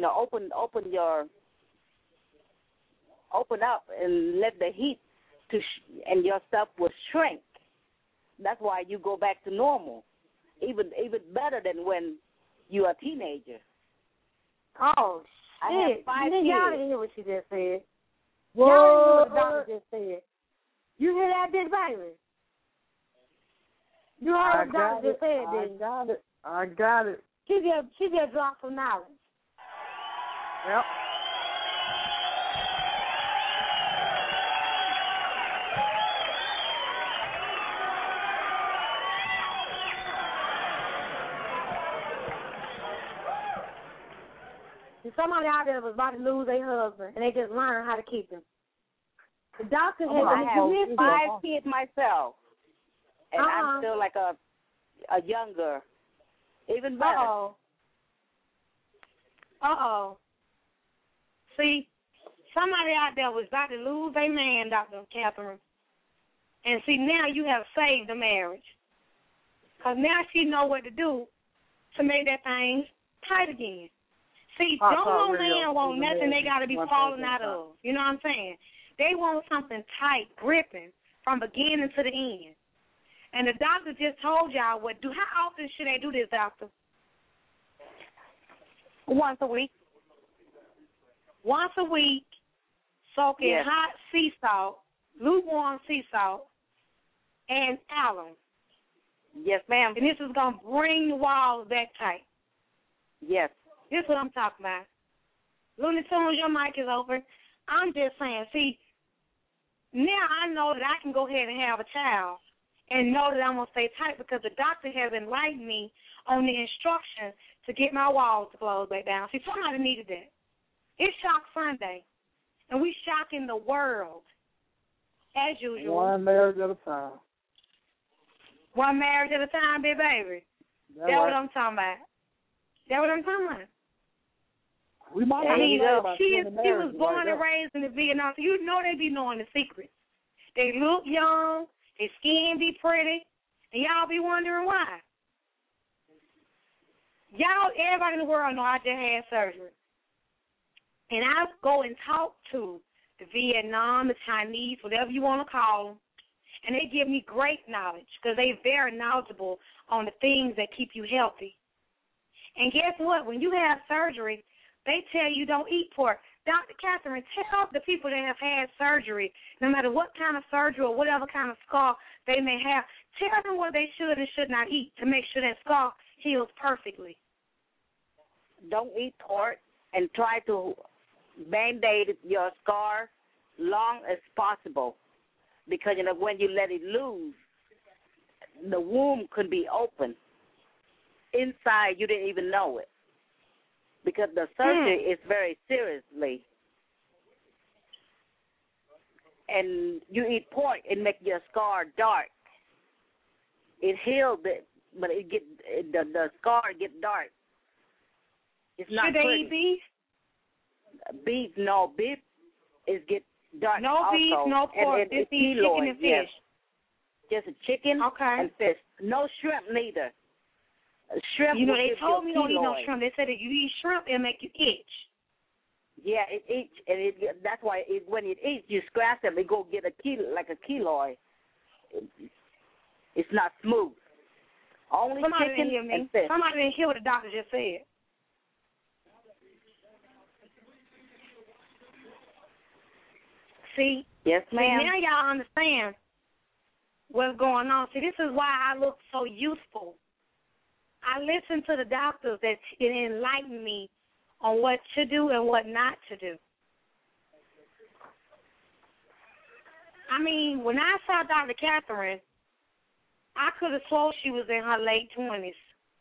open up and let the heat and your stuff will shrink. That's why you go back to normal, even better than when you are a teenager. Oh, I shit. have 5 Y'all kids. didn't hear what she just said. What? Y'all didn't hear what the doctor just said. You hear that, big baby? You heard what the doctor just said, didn't you? I got it. She just dropped some knowledge. Yep. Somebody out there was about to lose their husband, and they just learned how to keep him. The doctor has I have 5 kids myself, and I'm still like a younger, even better. See, somebody out there was about to lose their man, Dr. Catherine, and see, now you have saved the marriage, because now she know what to do to make that thing tight again. See, don't no man want nothing they got to be falling out of. You know what I'm saying? They want something tight, gripping from beginning to the end. And the doctor just told y'all what to do. How often should they do this, doctor? Once a week. Once a week, soak in hot sea salt, lukewarm sea salt, and alum. Yes, ma'am. And this is going to bring the walls back tight. Yes. This is what I'm talking about. Looney Tunes, your mic is open. I'm just saying, see, now I know that I can go ahead and have a child and know that I'm going to stay tight because the doctor has enlightened me on the instructions to get my walls to close back down. See, somebody needed that. It's Shock Sunday, and we shocking the world, as usual. One marriage at a time. One marriage at a time, big baby. That's what I'm talking about. That's what I'm talking about. We might she was born and raised in the Vietnam, so you know they be knowing the secrets. They look young, their skin be pretty, and y'all be wondering why. Everybody in the world know I just had surgery. And I go and talk to the Vietnam, the Chinese, whatever you want to call them, and they give me great knowledge because they're very knowledgeable on the things that keep you healthy. And guess what? When you have surgery, they tell you don't eat pork. Dr. Catherine, tell the people that have had surgery, no matter what kind of surgery or whatever kind of scar they may have, tell them what they should and should not eat to make sure that scar heals perfectly. Don't eat pork and try to Band-Aid your scar long as possible because, when you let it loose, the wound could be open. Inside, you didn't even know it because the surgery is very seriously. And you eat pork, it makes your scar dark. It heals it, but the scar gets dark. It's not pretty. Should they eat beef? Beef, no. Beef is get dark. No also. beef, no pork. And just eat chicken and fish. Just a chicken and fish. No shrimp neither. Shrimp. They told me don't eat no shrimp. They said if you eat shrimp, it'll make you itch. Yeah, it itch, and that's why when it eats, you scratch them. It go get a keloid. It's not smooth. Only Somebody chicken didn't hear me. and fish. Somebody didn't hear what the doctor just said. See? Yes, ma'am. See, now y'all understand what's going on. See, this is why I look so useful. I listen to the doctors that enlighten me on what to do and what not to do. I mean, when I saw Dr. Catherine, I could have sworn she was in her late 20s.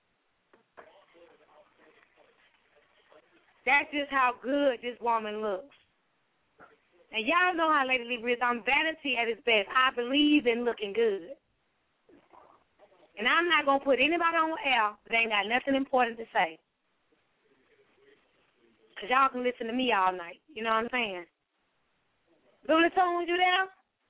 That's just how good this woman looks. And y'all know how Lady Libra is. I'm vanity at its best. I believe in looking good. And I'm not going to put anybody on air that ain't got nothing important to say. Because y'all can listen to me all night. You know what I'm saying? Looney Tunes, you there?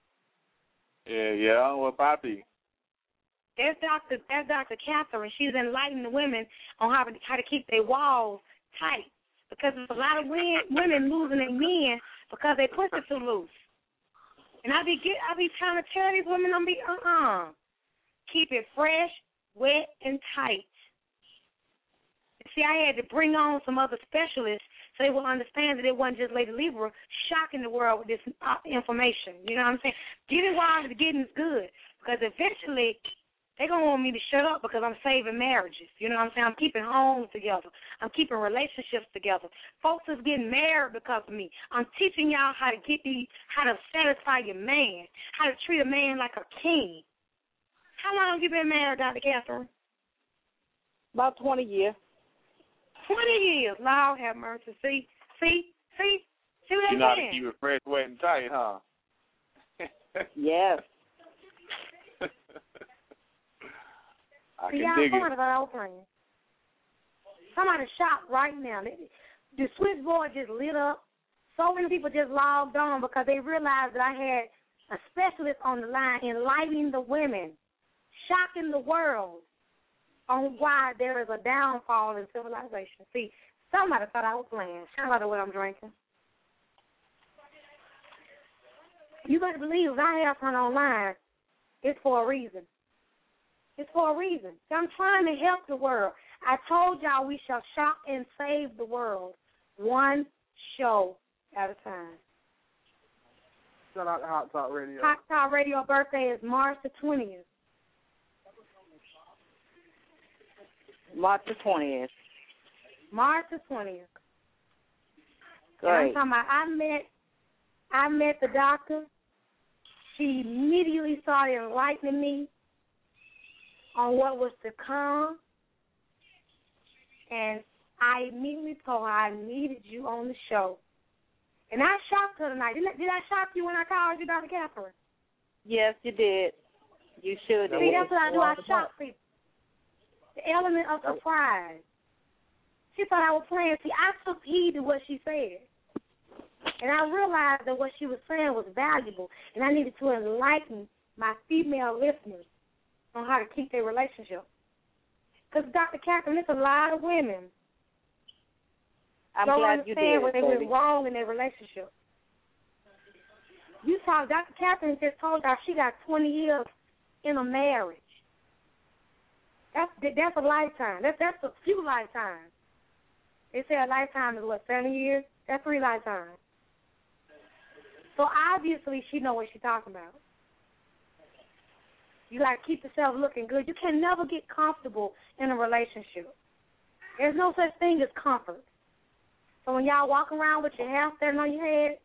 Yeah, what Poppy? That's Dr. Catherine. She's enlightening the women on how to keep their walls tight. Because there's a lot of women losing their men because they push it too loose. And I be trying to tell these women, keep it fresh, wet, and tight. See, I had to bring on some other specialists so they will understand that it wasn't just Lady Libra shocking the world with this information. You know what I'm saying? Get it while the getting is good, because eventually they're going to want me to shut up because I'm saving marriages. You know what I'm saying? I'm keeping homes together. I'm keeping relationships together. Folks is getting married because of me. I'm teaching y'all how to satisfy your man, how to treat a man like a king. How long have you been married, Dr. Catherine? About 20 years. 20 years. Lord have mercy. See what I'm You know how to saying? keep it fresh, wet, and tight, huh? Yes. I See, can y'all, dig somebody it. thought I was playing. Somebody shocked right now. The switchboard just lit up. So many people just logged on because they realized that I had a specialist on the line enlightening the women, shocking the world on why there is a downfall in civilization. See, somebody thought I was playing. Shout out to what I'm drinking. You better believe if I have her online, it's for a reason. It's for a reason. So I'm trying to help the world. I told y'all we shall shock and save the world, one show at a time. Shout out to Hot Talk Radio. Hot Talk Radio birthday is March the 20th. March the 20th. March the 20th. Great. And I'm talking about I met the doctor. She immediately started enlightening me on what was to come. And I immediately told her I needed you on the show. And I shocked her tonight. Did I shock you when I called you, Dr. Catherine? Yes, you did. You should. See, that's what I do. I shock people. The element of surprise. She thought I was playing. See, I took heed to what she said. And I realized that what she was saying was valuable, and I needed to enlighten my female listeners on how to keep their relationship. Because, Dr. Catherine, there's a lot of women don't understand where they went wrong in their relationship. You saw Dr. Catherine just told y'all she got 20 years in a marriage. That's a lifetime. That's a few lifetimes. They say a lifetime is, 7 years? That's 3 lifetimes. So obviously she knows what she's talking about. You got to keep yourself looking good. You can never get comfortable in a relationship. There's no such thing as comfort. So when y'all walk around with your hair standing on your head,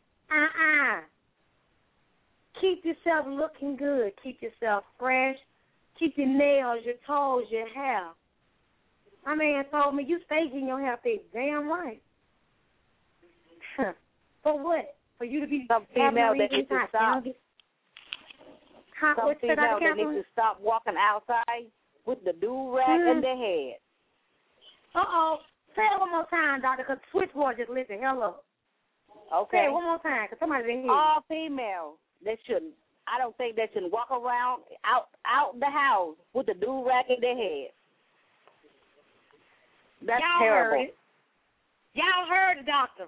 keep yourself looking good. Keep yourself fresh. Keep your nails, your toes, your hair. My man told me you stay getting your hair fixed. Damn right. For what? For you to be some female that needs to stop. Some female that needs to stop walking outside with the do-rag in their head. Say it one more time, doctor, because switchboard just listen. Hello. Okay. Say it one more time, because somebody didn't hear you. All females, I don't think they shouldn't walk around out the house with the do-rag in their head. That's Y'all terrible. Heard it. Y'all heard the doctor.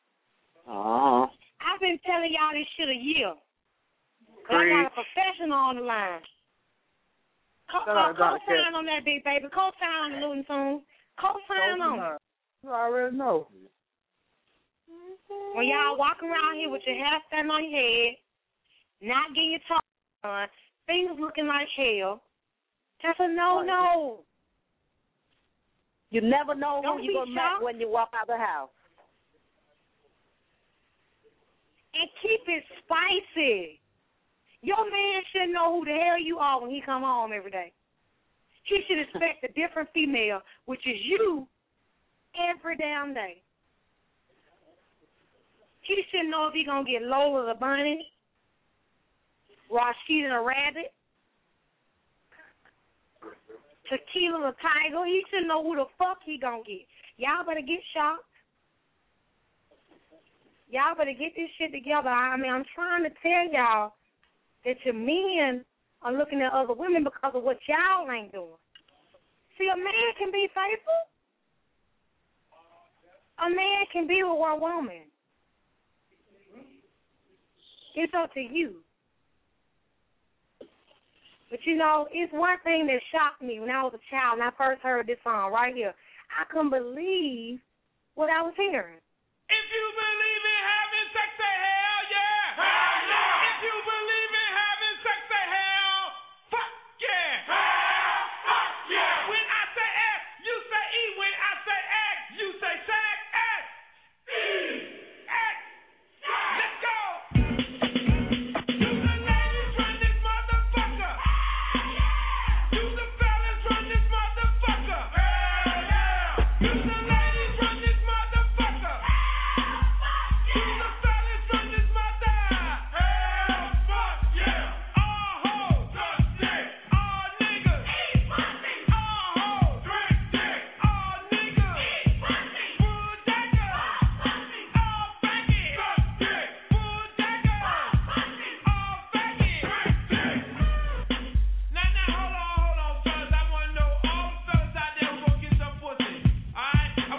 I've been telling y'all this shit a year. But I got a professional on the line. Co-sign on that, big baby. Co-sign on the Looney Tunes. Co-sign on it. You already know. When y'all walking around here with your hair standing on your head, not getting your tongue done, fingers looking like hell, that's a no. You never know Don't who you're going to meet when you walk out the house. And keep it spicy. Your man should know who the hell you are when he come home every day. He should expect a different female, which is you, every damn day. He should know if he going to get Lola the bunny, Rashida the rabbit, Tequila the tiger. He should know who the fuck he going to get. Y'all better get shocked. Y'all better get this shit together. I mean, I'm trying to tell y'all that your men are looking at other women because of what y'all ain't doing. See, a man can be faithful. A man can be with one woman. It's up to you. But, you know, it's one thing that shocked me when I was a child and I first heard this song right here. I couldn't believe what I was hearing. If you believe in having sex, say hell yeah. Hell yeah. If you believe in having sex, say hell fuck yeah. Hell fuck yeah. When I say X, you say E. When I say X, you say sex. X. E. X. Let's go. Do the ladies run this motherfucker? Do the fellas run this motherfucker? Hell yeah. Do the ladies run this motherfucker? Do the fellas run this mother? Hell fuck yeah. All hoes suck dick. All niggas eat pussy. All hoes drink dick. All niggas eat pussy. Full decker. Pussy. All faggot suck dick. Full decker. Pussy. All faggot drink dick. Now, hold on, fellas. I want to know all the fellas out there who gonna get some pussy. All right,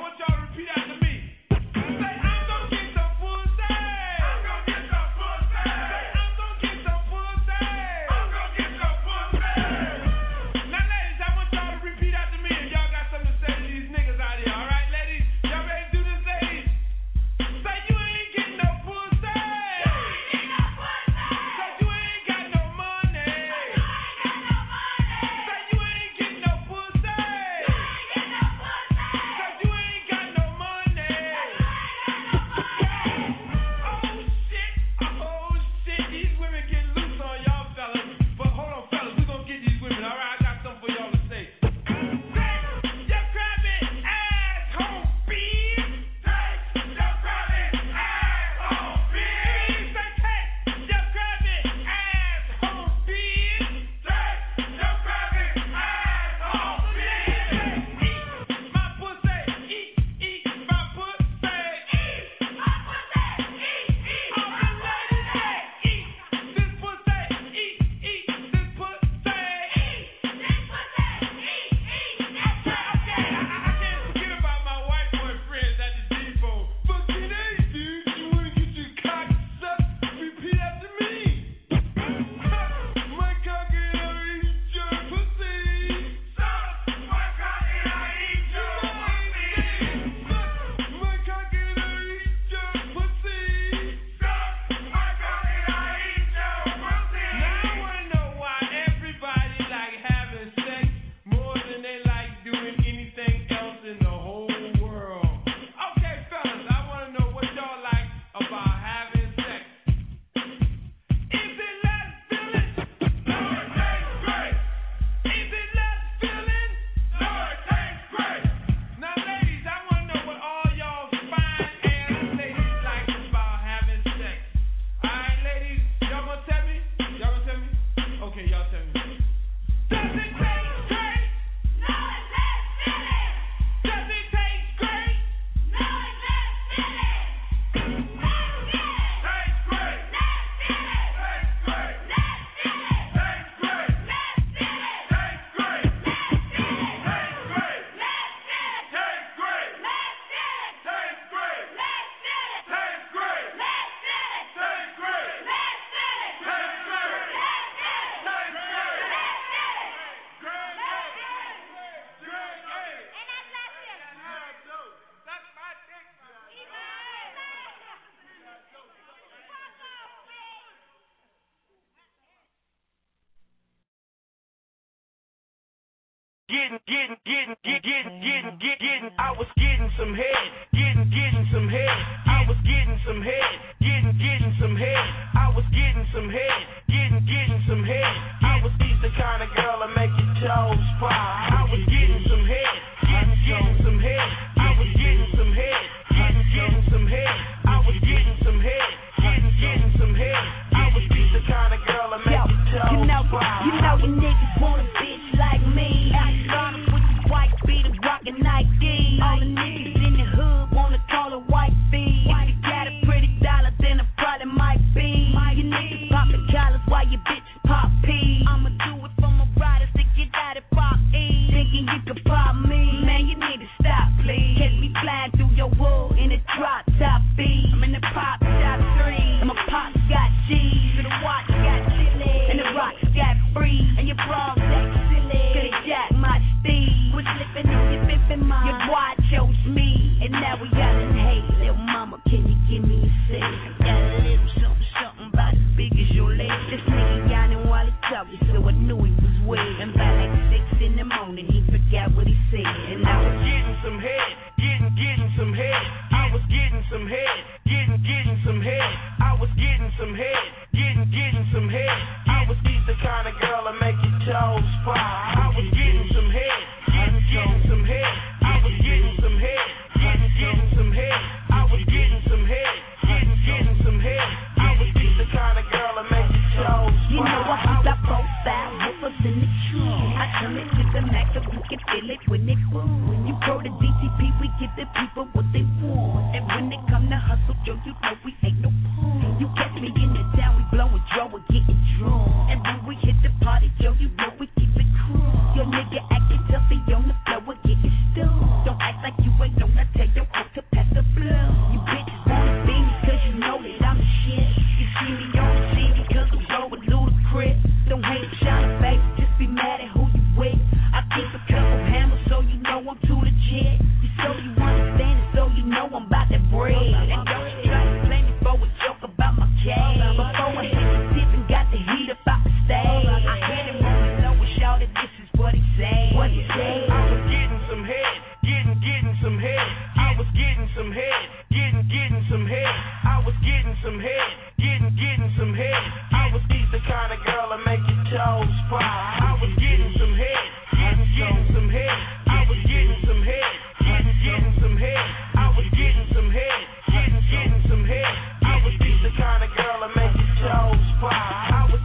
I was getting some head, getting some head. I was getting some head, getting some head. I was getting some head, getting some head. I was the kind of girl that make your toes pop. I was getting some head, getting some head. I was getting some head, getting some head. I was getting some head, getting some head. I was the kind of girl that make your toes pop. You know the niggas want a bitch like me. I started with the white beater rockin' Nike. All the niggas in the hood wanna call her wifey. If you got a pretty dollar, then I probably might be. You niggas poppin' collars while your bitch pop P. I'ma do it for my riders to get out of pop E. Thinking you could pop me, man, you need to stop, please. Catch me flying through your wood in a drop top B. I'm in the pop top 3, and my pops got cheese, and the watch got chili, and the rocks got free, and your bras act silly. Coulda jack my steed, was slipping and you bipping mine. Your boy chose me, and now we yelling, hey, little mama, can you give me a sip? I got a little something about as big as your leg. This nigga yawning while he talking, so I knew he was weird. And by like 6 in the morning, he forgot what he said. And I was getting some head, getting some head. I was getting some head, getting some head. I was getting some head, getting some head. I was the kind of girl that make your toes pop. I was getting some head, getting some head. I was getting some head, getting some head. I was getting some head, getting some head. I was the kind of girl that make your toes pop. you know I keep that profile, whoopers in the tree. I turn it to the max so you can feel it when it moves. When you go to DTP, we give the people what they want. And when they come to hustle, yo, you know we ain't no punk. You catch me in the town, we blowing draw, we getting drunk. And when we hit the party, yo, you know we keep it cool. Your nigga acting toughy on the floor, we're getting stoned. Don't act like you ain't known, I tell your hoe to pass the blow. You bitches wanna be me cause you know that I'm the shit. You see me on the TV cause I'm going ludicrous. Don't hate shiny face, just be mad at who you with. I keep a couple hammers so you know I'm too legit. So you understand it, so you know I'm about that bread. And don't you try to play me for a joke about my cash. Before I hit the tip and got the heat up out the stage, I had him on the low and shouted, this is what he said. What he said. I was getting some head, getting some head. I was getting some head, getting some head. I was getting some head, getting some head. I was the kind of girl that make your toes pop. I was getting some head, getting some head. I was getting some head, getting some head. I was getting some head, getting some head. I was the kind of girl that make your toes pop. I was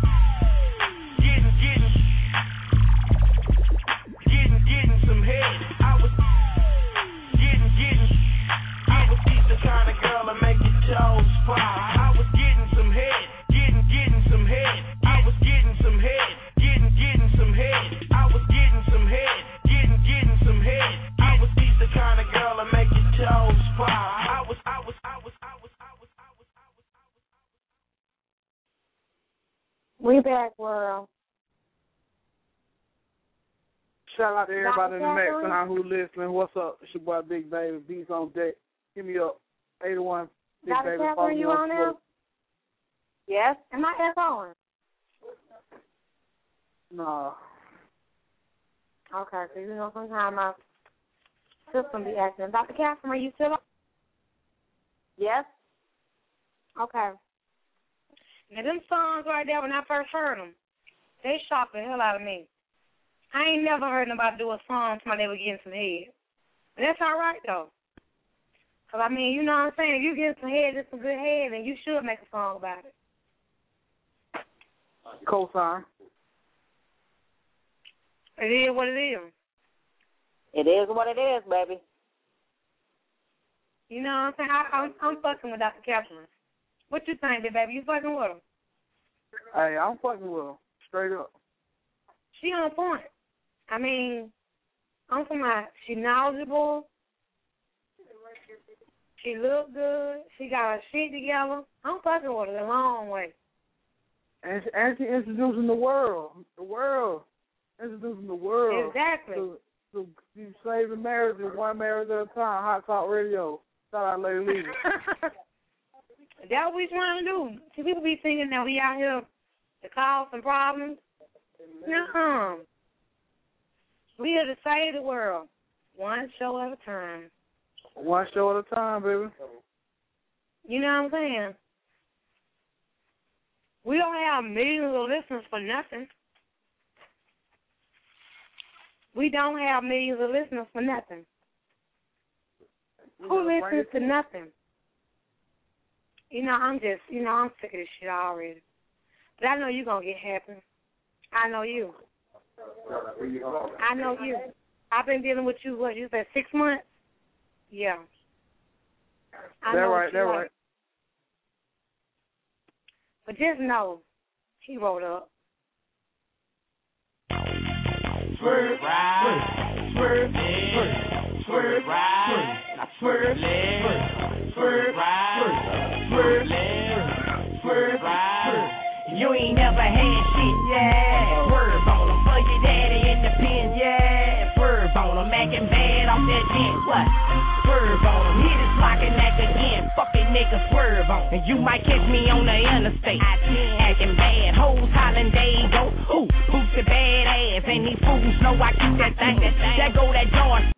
getting some head. I was the kind of girl that make your toes pop. I was getting some head, getting some head. I was getting some head, getting some head. I was getting some head, getting some head. I was the kind of girl that make your toes pop. I was. We back, world. Shout out to everybody in the Dr. Max and who listening. What's up? It's your boy Big Baby. Beats on deck. Hit me up. 81 Big Dr. Baby. Catherine, you on there? Yes. Am I echoing? No. Okay, so you know sometimes my system be acting. Dr. Catherine, are you still on? Yes. Okay. Now, them songs right there, when I first heard them, they shocked the hell out of me. I ain't never heard nobody do a song till they were getting some head. But that's all right, though. Because, I mean, you know what I'm saying? If you get some head, it's some good head, then you should make a song about it. Cosign. It is what it is. It is what it is, baby. You know what I'm saying? I'm fucking with Dr. Catherine. What you think, baby? You fucking with her? Hey, I'm fucking with her. Straight up. She on point. I mean, I'm from my, she knowledgeable. She look good. She got her shit together. I'm fucking with her a long way. And she introducing the world. Introducing the world. Exactly. To saving marriages, one marriage at a time. Hot Talk Radio. Shout out Lady Lisa. That's what we trying to do. See, people be thinking that we out here to cause some problems. Nuh-uh. We here to save the world, one show at a time. One show at a time, baby. You know what I'm saying? We don't have millions of listeners for nothing. We don't have millions of listeners for nothing. Who listens to nothing? I'm sick of this shit already. But I know you're going to get happy. I know you. I've been dealing with you, what, you said 6 months? Yeah. That's right. But just know, he wrote up. Swerve right, swerve left, swerve right, swerve left, swerve right, swerve left, swerve right. You ain't never had shit, yeah. Swerve on them for your daddy in the pen, yeah. Swerve on them, acting bad off that tent, what? Swerve on them, hit his block and act again. Fucking nigga, swerve on. And you might catch me on the interstate, acting bad. Hoes hollering, they go, ooh, who's the bad ass? And these fools know I keep that thing. That go that joint.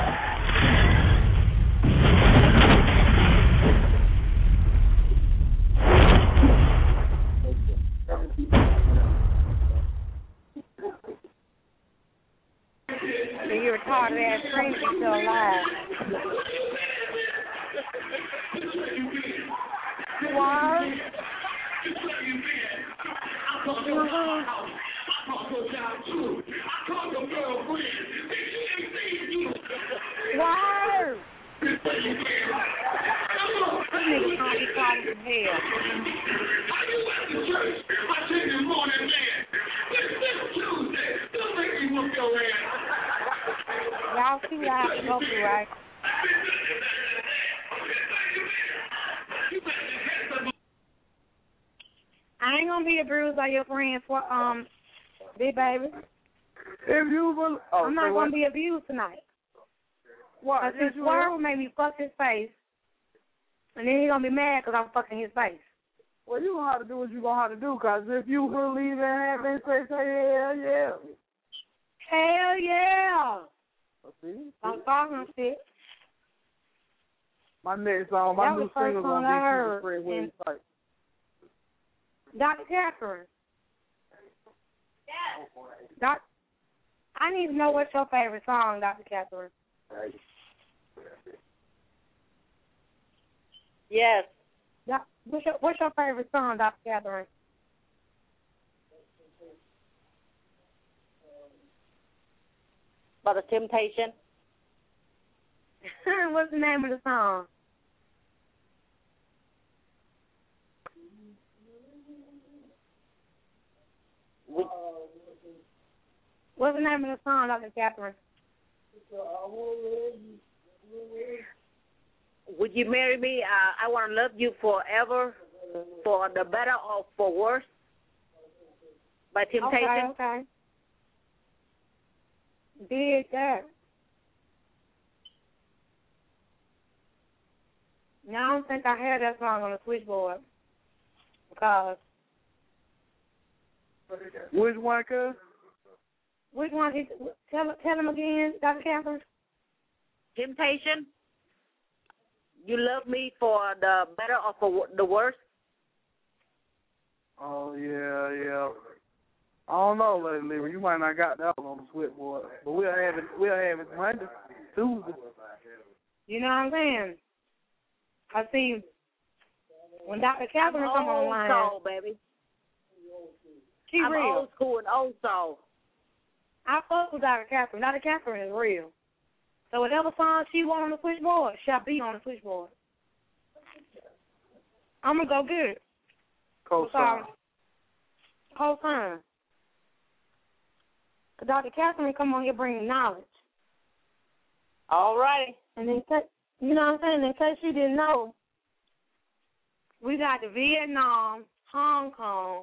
You're retarded ass crazy still alive. What? Why? This nigga can't be caught from hell. Y'all see what I have to go through, right? I ain't gonna be abused by your friend for big baby. If you will, I'm not gonna be abused tonight. Why? Because his swerve made me fuck his face, and then he gonna be mad because I'm fucking his face. Well, you gonna have to do what you gonna have to do, cause if you believe in heaven, say hell yeah. Hell yeah. See? I'm talking shit. My next song, my new single gonna be Super Fred Williams fight. Dr. Catherine. Yes. I need to know what's your favorite song, Dr. Catherine. Yes. What's your favorite song, Dr. Catherine? By The Temptation. What's the name of the song? What's the name of the song, Dr. Catherine? Would you marry me? I want to love you forever, for the better or for worse. By Temptation. Okay. Did that. Now, I don't think I had that song on the switchboard. Because. Which one, cuz? Which one? Tell him again, Dr. Catherine. Temptation. You love me for the better or for the worse? Oh, yeah. I don't know, Lady Lever. You might not got that one on the switchboard. But we'll have it Monday, Tuesday. You know what I'm saying? I see when Dr. Catherine come online. I'm old soul, baby. She I'm real. old school and old soul. I fuck with Dr. Catherine. Dr. Catherine is real. So whatever song she want on the switchboard shall be on the switchboard. I'm going to go get it. Co-sign. Dr. Catherine come on here bringing knowledge. All right. And then, you know what I'm saying? In case you didn't know, we got the Vietnam, Hong Kong,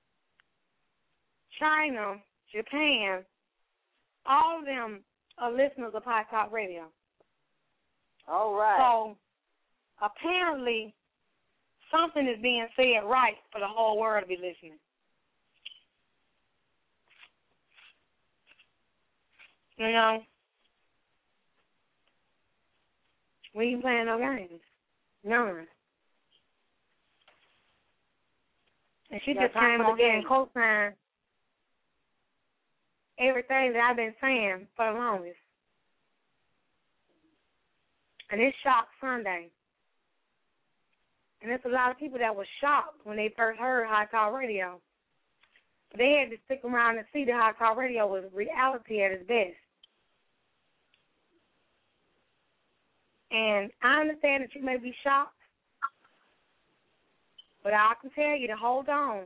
China, Japan, all of them are listeners of Hot Talk Radio. All right. So apparently something is being said right for the whole world to be listening. You know, we ain't playing no games. None. And she just came on here and co-signed everything that I've been saying for the longest. And it's Shock Sunday. And there's a lot of people that were shocked when they first heard Hot Talk Radio. But they had to stick around and see that Hot Talk Radio was reality at its best. And I understand that you may be shocked, but I can tell you to hold on.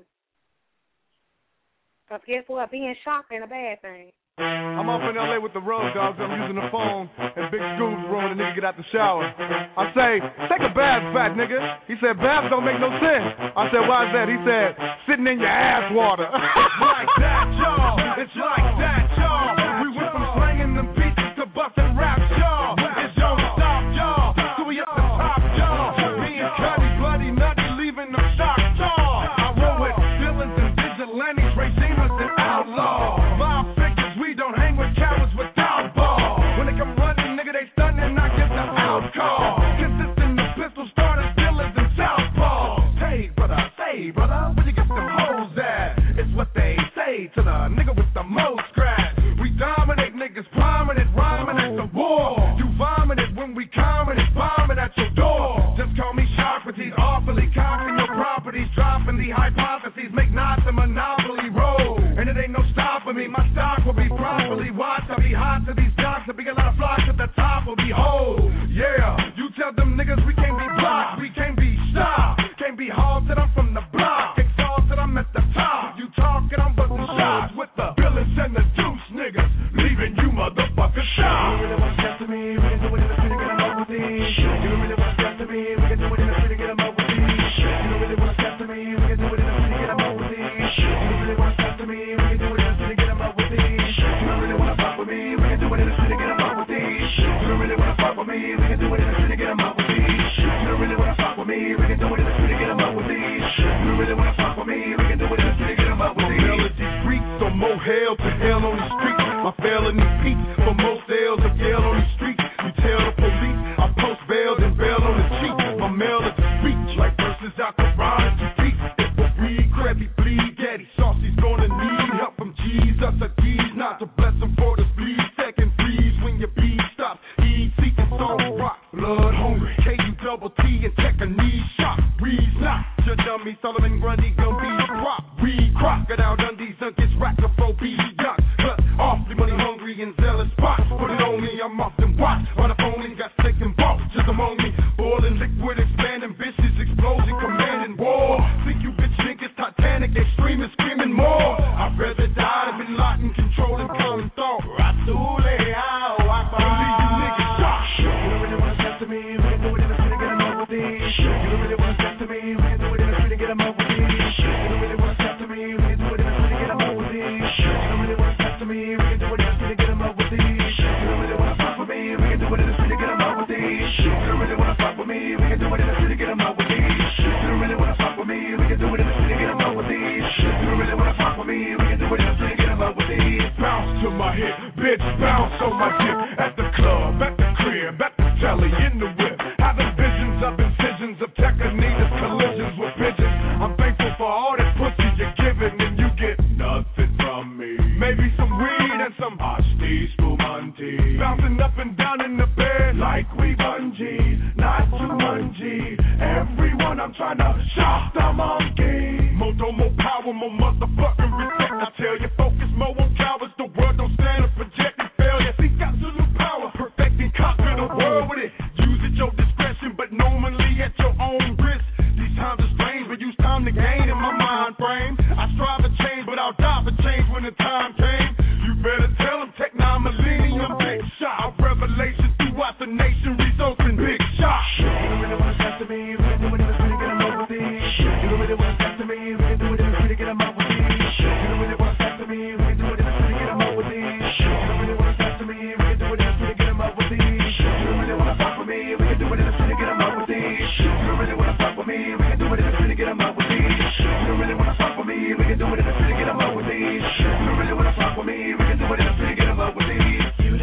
Because guess what? Being shocked ain't a bad thing. I'm up in L.A. with the road dogs. I'm using the phone, and Big Scoob's rolling the nigga get out the shower. I say, take a bath, fat nigga. He said, baths don't make no sense. I said, why is that? He said, sitting in your ass water. It's like that, y'all. It's like that, y'all. We went from slanging them pieces to busting raps, y'all. It's don't stop, y'all. So we up the top, y'all. Being cutty, bloody, nutty, leaving them shocked, y'all. I roll with villains and vigilantes, regimes and outlaws. Mob figures, we don't hang with cowards without balls. When they come running, nigga, they stunning, I get the out call. Consistent of pistol starters, dealers, and southpaws. Hey, brother, where you get them hoes at? It's what they say to the nigga with the most scratch. We dominate niggas, prominent, rhyming at the war. You vomit it when we comment it, bombing at your door. Just call me Socrates, awfully cocking your properties, dropping the hypotheses, make knots a monopoly roll. And it ain't no stopping me, my stock will be properly watched. I'll be hot to these docks, there'll be a lot of flocks at the top will be whole. Yeah, you tell them niggas we can't be blocked, we can't be stopped. Can't be halted, I'm from the block. Exhausted, I'm at the top. You talking, I'm busting shots with the villains and the deuce niggas, leaving you motherfuckers shocked. You really wanna step to me, we can do it in the city, get 'em over with these. You really wanna step to me, we can do it in the city, get 'em over with these. You really wanna step to me, we can do it in the city, get 'em over with these. You really wanna step to me, we can do it in the city, get 'em over with these. You really wanna fuck with me, we can do it in the city, get 'em over with these. You really wanna fuck with me, we can do it in the city, get 'em over with these. You really wanna fuck with me, we can do it in the city, get 'em over with these. You really wanna fuck with me, we can do it in the city, get 'em over with these. Melody freaks, so more hell to hell on the street. My felony peaks for most sales of yell on the street. You tell the police I post bail, then bail on the cheap. My mail is a speech like verses out the rhymes to teach. If a weed, crabby, bleed, daddy saucy's gonna need help from Jesus. I tease not to bless him for the bleed. Second freeze when your beat stops. Heat seeking salt rock, blood hungry. KU double T and check a knee shot. Reese not your dummy Solomon Grundy Gumby prop. Reed crocodile Dundee's gets racked up for B yacht. But awfully money hungry and zealous spots. Put it on me, I'm often watched. On the phone and got steak and bought just among me. Boiling liquid, expanding bitches, explosion, commanding war. Think you bitch niggas Titanic, they screaming, screaming more. I'd rather die than been locked in control and common thought. Rasule, how I believe you niggas shocked. You don't really wanna step to me, we can do it in the city, get 'em over with these. You don't really wanna step to me, we can do it in the city, get 'em over with these. You don't really wanna step to me, we can do it in the city, get 'em over with these. You don't really wanna step to me, we can do it in the city, get 'em over with these. You don't really wanna fuck with me, we can do it in the city, get 'em over with these. You don't really wanna fuck with me, we can do it in the city, get 'em over with these. You don't really wanna fuck with me, we can do it in the city, get 'em over with these. You don't really wanna fuck with me, we can do it in the city, get 'em over with these. Bounce to my hip, bitch, bounce on my dick. At the club, at the crib, at the telly, in the whip. Having visions of incisions of Tecanitas, collisions with pigeons. I'm thankful for all that pussy you're giving, and you get nothing from me. Maybe some weed and some Asti Spumante. Bouncing up and down in the bed like we bungee, not too mungy. Everyone I'm trying to shock the monkey. More power, more motherfucking respect. I tell you, focus more on cowards. The world don't stand up projecting failure. Seek absolute power, perfect and conquer the world with it. Use at your discretion, but normally at your own risk. These times are strange, but use time to gain in my mind frame. I strive to change, but I'll die for change when the time came. You better tell them, Tech 9 Millennium, big shot. Our revelation throughout the nation results in big shots. You don't really wanna step to me, we can do it in the city, get 'em over with these. You don't really wanna step to me, we can do it in the city, get 'em over with these. You don't really wanna step to me, we can do it in the city, get 'em over with these. You don't really wanna step to me, we can do it in the city, get 'em over with these. You don't really wanna fuck with me, we can do it in the city, get 'em over with these. You don't really wanna fuck with me, we can do it in the city, get 'em over with these. You don't really wanna fuck with me, we can do it in the city, get 'em over with these. You don't really wanna fuck with me, we can do it in the city, get 'em over with these. You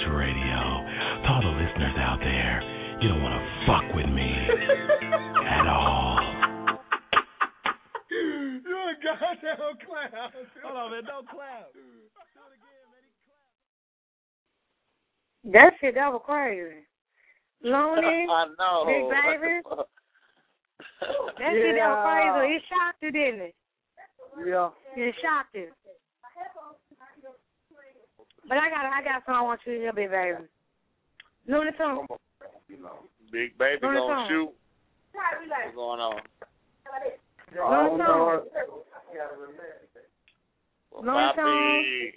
Radio. To all the listeners out there, you don't want to fuck with me at all. You're a goddamn clown. Hold on, man. Don't clap. That shit, that was crazy. Lonely, I know. Big Baby. That shit, that was crazy. It shocked you, didn't it? Yeah. It shocked you. But I got something I want you to hear, Big Baby. Looney Tunes. Big Baby Looney gonna Tunes. shoot. What's going on? Looney Tunes. Looney Tunes.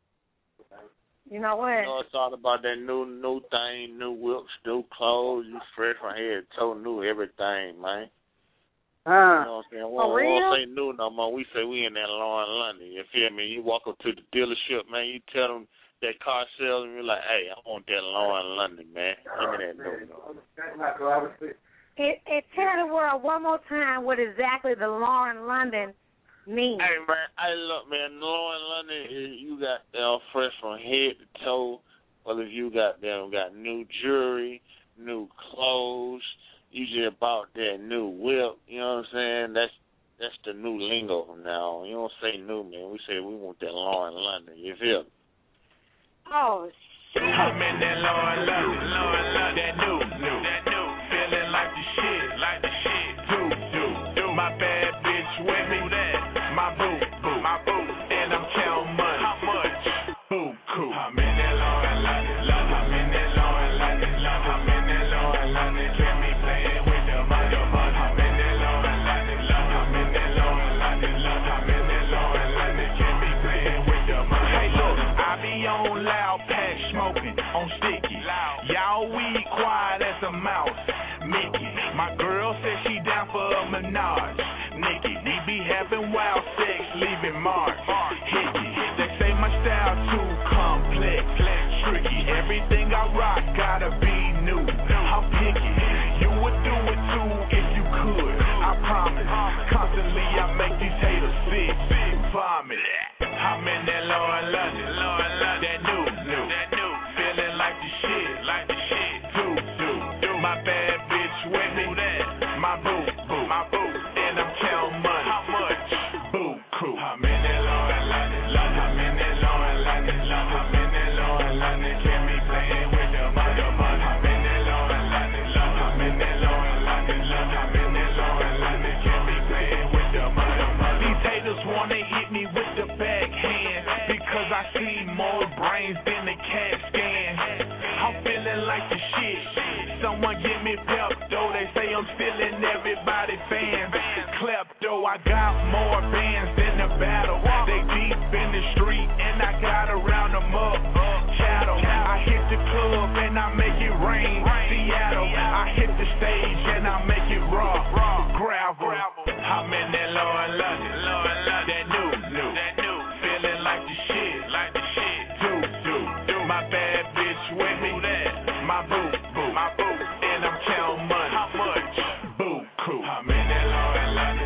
You know what? You know, it's all about that new thing, new whips, new clothes. You fresh from head to toe, new everything, man. You know what I'm saying? We don't say new no more. We say we in that Lauren London. You feel me? You walk up to the dealership, man. You tell them that car salesman, you're like, hey, I want that Lauren London, man. Give me that new. And tell the world one more time what exactly the Lauren London means. Hey, man, look, man, Lauren London, you got fresh from head to toe. Well, if you got new jewelry, new clothes, you just bought that new whip, you know what I'm saying? That's the new lingo from now on. You don't say new, man. We say we want that Lauren London. You feel me? Oh, shit. I'm in that Lauren London, that new, feeling like the shit, do, my bad bitch with me, my boo, and I'm counting money. How much? Boo, cool. I'm in that Lauren London, I'm in that Lauren London, can be playing with the money. I'm in that Lauren London, I'm in that Lauren London, can be playing with the money. Hey, look, I be on loud pack smoking, on sticky. Y'all weed quiet as a mouse. Mickey, my girl said she down for a menage. Nikki, we be having wild sex, leaving marks. Hickey, they say my style too complex, tricky. Everything I rock gotta be new. I'm picky. You would do it too if you could. I promise. Constantly I make these haters sick. Vomit. I'm in that Lauren London, that new, feeling like the shit, do. My bad bitch with me, my boo, and I'm counting money. How much? Boo, cool. I'm in that Lauren London, can be playing with the money. I'm in that Lauren London, can be playing with the money. These haters wanna hit me with the backhand because I see more brains than the CAT scan. I'm feeling like the shit. Someone give me Pepto, they say I'm stealing everybody fans. Klepto, I got more bands than the battle. They deep in the street and I gotta round them up. Chattel, I hit the club and I make it rain. Seattle, I hit the stage and I make it raw. Gravel, I'm in that Lauren London, that new, feeling like the shit, do. My bad bitch with me, my boo, and I'm counting money. How much? Boo, cool. I'm in that Lauren London,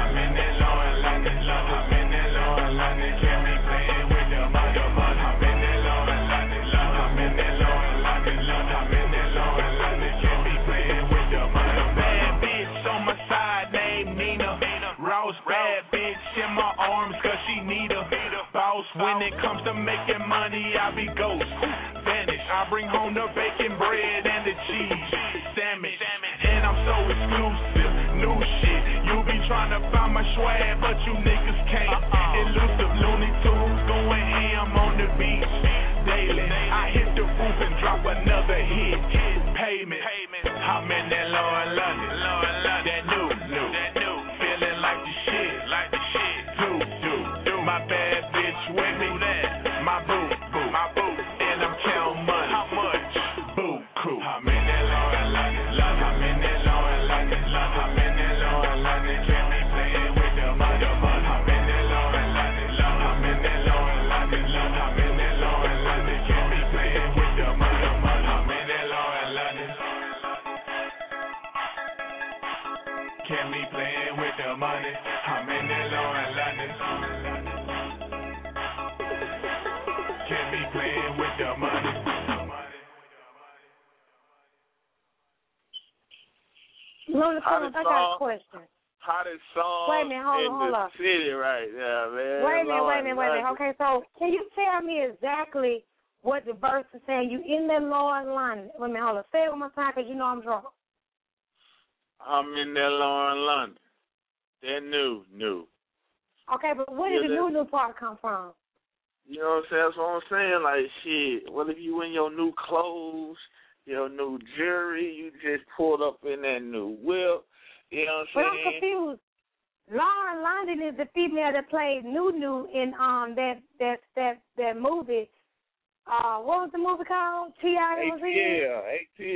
can be playing with the money. I'm in that Lauren London, can be playing with the money. Bad bitch on my side named Nina. Rouse bad bitch in my arms cause she need a boss. When it comes to making money, I be ghost. Vanish, I bring home the bacon bread and the cheese sandwich. And I'm so exclusive, new shit. You be trying to find my swag, but you niggas can't. Elusive Looney Tunes going ham on the beach daily. I hit the roof and drop another hit. Payment. I'm in that Lauren London, that new, feeling like the shit, do. My bad bitch with me, my boo, and I'm counting money. How much? Boo, cool. I'm in that Lauren London, can be playing with the money. I'm in that Lauren London, Looney Tunes, I got a question. Hottest song Wait a minute, hold in up. the city right now, man. Wait a minute. Okay, so can you tell me exactly what the verse is saying? You in there, Lord London. Wait a minute, hold up. Say it one more time because you know I'm drunk. I'm in there, Lauren London. They're new. Okay, but where did the new part come from? You know what I'm saying? That's what I'm saying. Like, shit, what if you in your new clothes, your new jewelry, you just pulled up in that new whip, you know what I'm saying? But I'm confused. Lauren London is the female that played Nunu in that movie. What was the movie called? T.I. was in?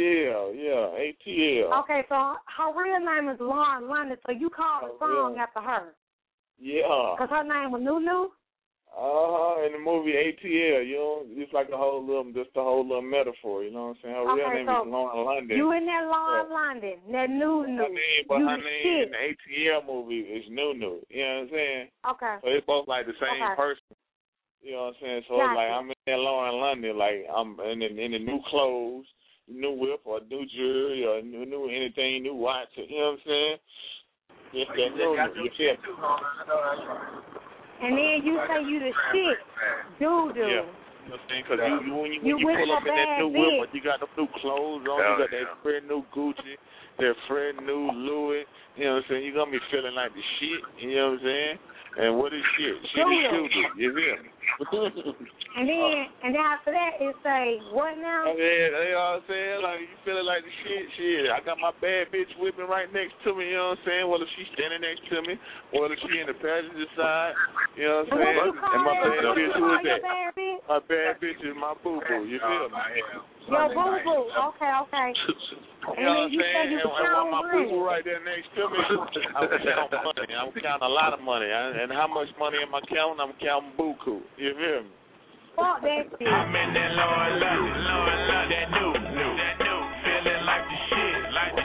ATL. Okay, so her real name is Lauren London, so you called the song after her. Yeah. Because her name was Nunu? In the movie ATL, you know, it's like a whole little metaphor, you know what I'm saying? Her real name is Lauren London. You in that Lauren London, that Nunu. Her name in the ATL movie is Nunu, you know what I'm saying? Okay. So it's both like the same person, you know what I'm saying? So it's like I'm in that Lauren London, like I'm in the new clothes, new whip or new jewelry or new anything, new watch, you know what I'm saying? It's that Nunu, you feel me? And then you say you the shit, doo-doo. Yeah. You know what I'm saying? Because when you pull up in that new whip, you got the new clothes on, you got that brand new Gucci, that brand new Louis, you know what I'm saying? You're going to be feeling like the shit, you know what I'm saying? And what is shit? Shit is doo-doo, you feel me? And then after that, it say, what now? Yeah, you know what I'm saying? Like, you feeling like the shit. I got my bad bitch with me right next to me, you know what I'm saying? Whether she's standing next to me, or if she in the passenger side, you know what I'm saying? And my bad bitch, who is that? My bad bitch is my boo-boo, you feel me? Your boo-boo, okay. You know what I'm saying? And when my boo-boo right there next to me, I'm counting money. I'm counting a lot of money. And how much money am I counting? I'm counting buku. You feel me? Fuck that shit. I'm in that Lauren London, that new, feeling like the shit,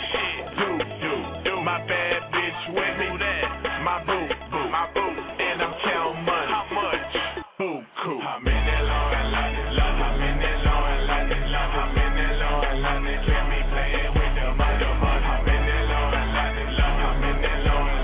do. My bad bitch with me, my boo, and I'm counting money. How much? Buku. I'm in that Lauren London, I'm in that Lauren London, can't be playing with the money. I'm in that Lauren London, I'm in that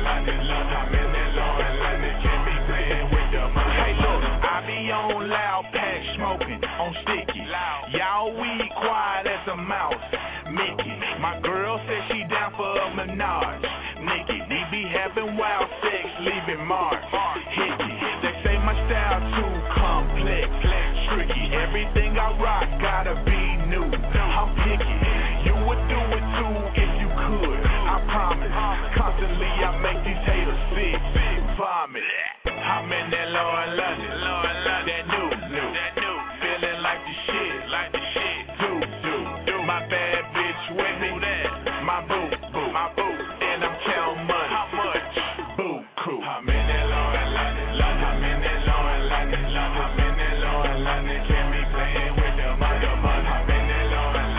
Lauren London, can't be playing with the money. Hey, look, I be on loud pack smoking on sticky. Y'all weed quiet as a mouse. Mickey, my girl said she down for a menage. Nikki, we be having wild sex, leaving marks. Hickey, they say my style too complex, tricky. Everything I rock gotta be new. I'm picky. You would do it too if you could. I promise. Constantly I make these haters sick, vomit. I'm in that Lauren London, that new, feeling like the shit, do. My bad bitch with me, my boo, and I'm counting money. How much? Buku. I'm in that Lauren London, I'm in that Lauren London, can't be playing with the money. I'm in that Lauren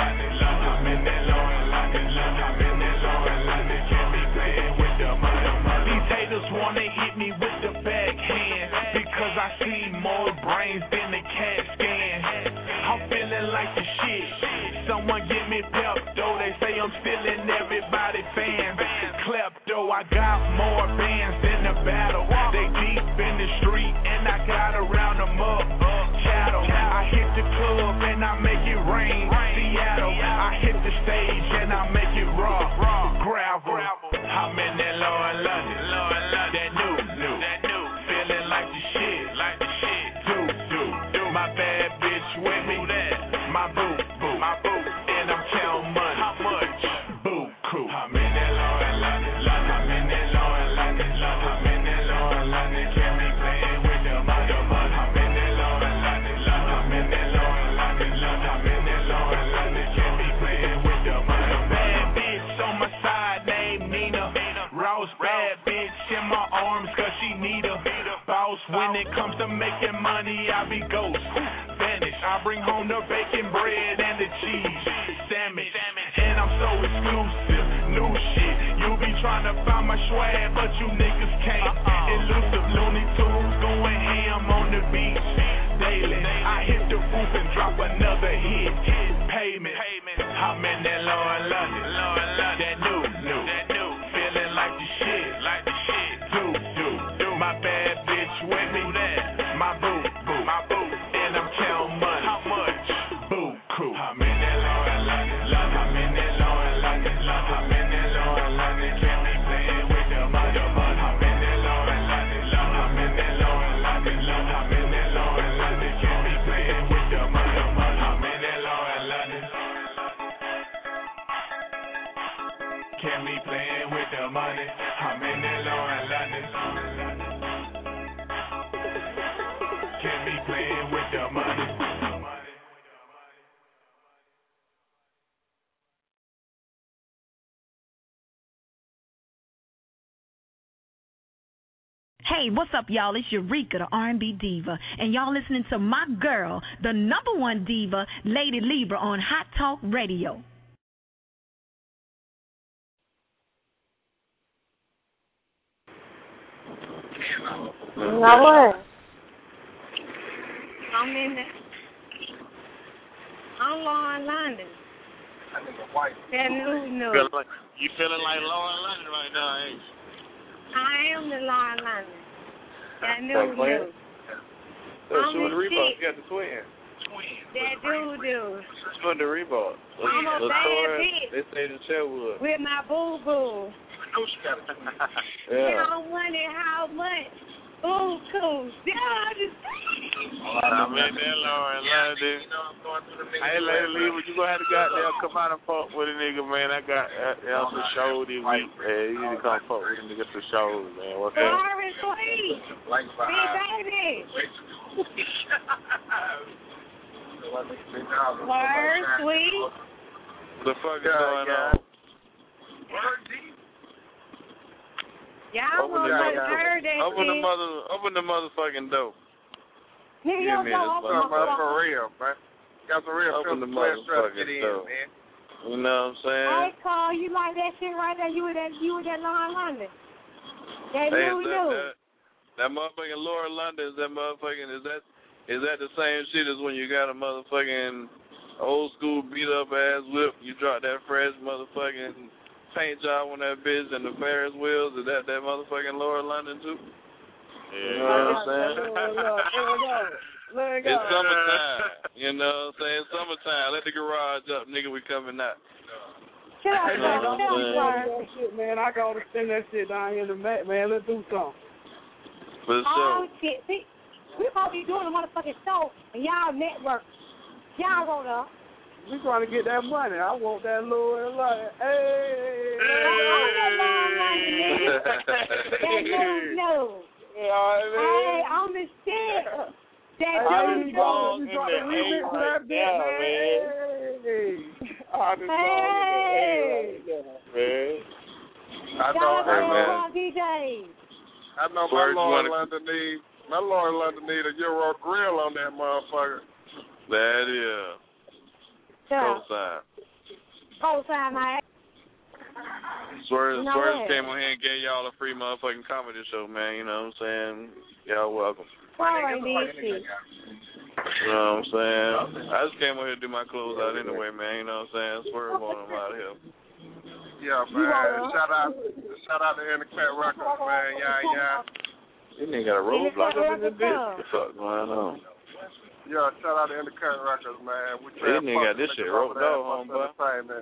London, can't be playing with the money. These haters wanna hit me with the backhand because I see more brains than the CAT scan. I'm feeling like the shit. Someone give me Pepto. They say I'm stealing everybody fans. Klepto, I got more bands than the battle. They deep in the street and I gotta round them up. Cattle, I hit the club and I make it rain. Seattle, I hit the stage and I make it raw. Gravel, I'm in that Lauren London, that new, feeling like the shit, do. My bad bitch with me, my boo, and I'm counting money. How much? Buku. I'm in that Lauren London, can't be playing with the money. I'm in that Lauren London, can't be playing with the money. Bad bitch on my side, named Nina. Rouse, bad bitch in my arms, cause she need a boss. When it comes to making money, I be ghost. Vanish, I bring home the bacon bread and the cheese sandwich. And I'm so exclusive, new shit. You be trying to find my swag, but you niggas can't. Elusive Looney Tunes going ham on the beach daily. I hit the roof and drop another hit. Payment. I'm in that Lauren London, that new. Catch me playing with the money. I'm in that Lauren London. Catch me playing with the money. Hey, what's up, y'all? It's Eureka, the R&B diva, and y'all listening to my girl, the number one diva, Lady Libra, on Hot Talk Radio. Now what? I'm in the. I'm Lauren London. That new. You feeling like Lauren London right now, ain't you? I am the Lauren London. That new. So I'm she the the Reebok. chick. You got the twin. That dude. She the Reebok. I'm a bad bitch. They say the Sherwood. With my boo-boo. Yeah. I don't wonder how much. Ooh, cool. Yeah, I just. I'm in there, Lauren London. Hey, Lady Lee, you gonna have to goddamn come out and fuck with a nigga, man. I got for show this week, man. You need to come fuck with a nigga for shows, man. What's that? Sorry, sweet. Big baby. Word, sweet. The fuck is going on? Y'all heard that Open the motherfucking door. Nigga, Give me this for real, man. Got some real Open the filter motherfucking in, door. man. You know what I'm saying? Hey, Carl, you like that shit right there? You with that Lauren London? That Hey, new. that motherfucking Laura London, is that the same shit as when you got a motherfucking old school beat up ass whip, you drop that fresh motherfucking paint job on that bitch and the Ferris wheels, is that motherfucking Laura London too? You know what I'm saying? It's summertime. You know what I'm saying? Summertime. Let the garage up, nigga, we coming out. Shut up, man. I gotta send that shit down here in the mat, man. Let's do something. For sure. Oh, shit. See, we supposed to be doing a motherfucking show, and y'all network. Y'all rolled up. We trying to get that money. I want that Lord like, hey. No. Hey, I'm the shit. That dude, song in the A right now, man. I know, DJ. I know my Lord London need a Euro grill on that motherfucker. That is. Cosign. Cosign, my ass. Swerve came on here and gave y'all a free motherfucking comedy show, man. You know what I'm saying? Y'all welcome. Why ain't this shit? You know what I'm saying? I just came on here to do my clothes out anyway, man. You know what I'm saying? Swerve on them out of here. Yeah, man. Shout out to Intercat Records, man. Yeah. This nigga got a roadblock up in this bitch. What the fuck going on? Yeah, shout out to Intercat Records, man. This nigga got this shit roped out, homeboy.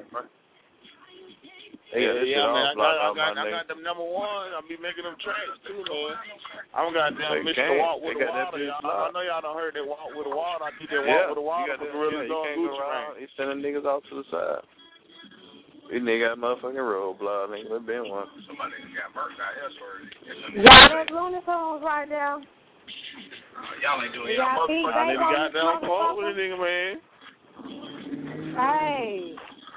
I got them number one. I'll be making them tracks too, man. I'm goddamn Mr. Walk with the Water. I know y'all done heard that Walk with the Water. I did that Walk with the Water for Gorillas on Gucci Mane. He's sending niggas off to the side. These niggas got motherfucking roadblock. Nigga, there been one. Somebody got murked out here, sorry. Y'all those Looney Tunes right now. Y'all ain't doing y'all motherfucking. I nigga got down fault with a nigga, man. Hey.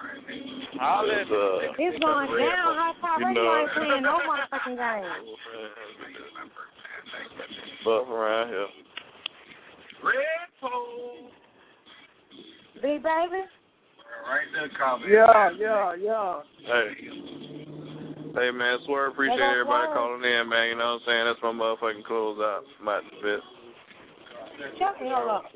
It's going down. Hot Top Radio ain't playing no motherfucking game. Buff around here. Red pole. Big baby. Right there, comment. Yeah. Hey, man, Swerve, appreciate everybody calling in, man. You know what I'm saying? That's my motherfucking close out. I'm out the bit. Shut the hell up.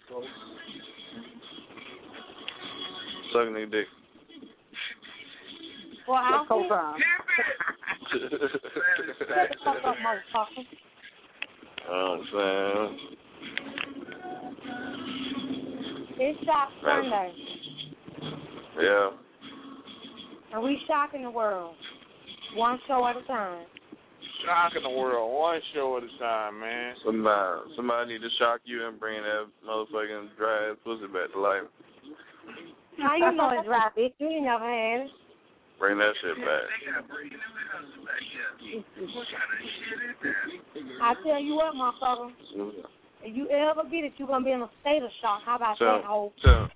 Sucking nigga dick. Well, I'll see. Shut the fuck up, motherfucker. You know what I'm saying? It's Shock Sunday. Yeah. And we shocking the world. One show at a time. Shocking the world. One show at a time, man. Somebody need to shock you and bring that motherfucking dry ass pussy back to life. How you know it's right, bitch? You ain't never had it. Bring that shit back. I tell you what, motherfucker. If you ever get it, you're going to be in a state of shock. How about that, hoe?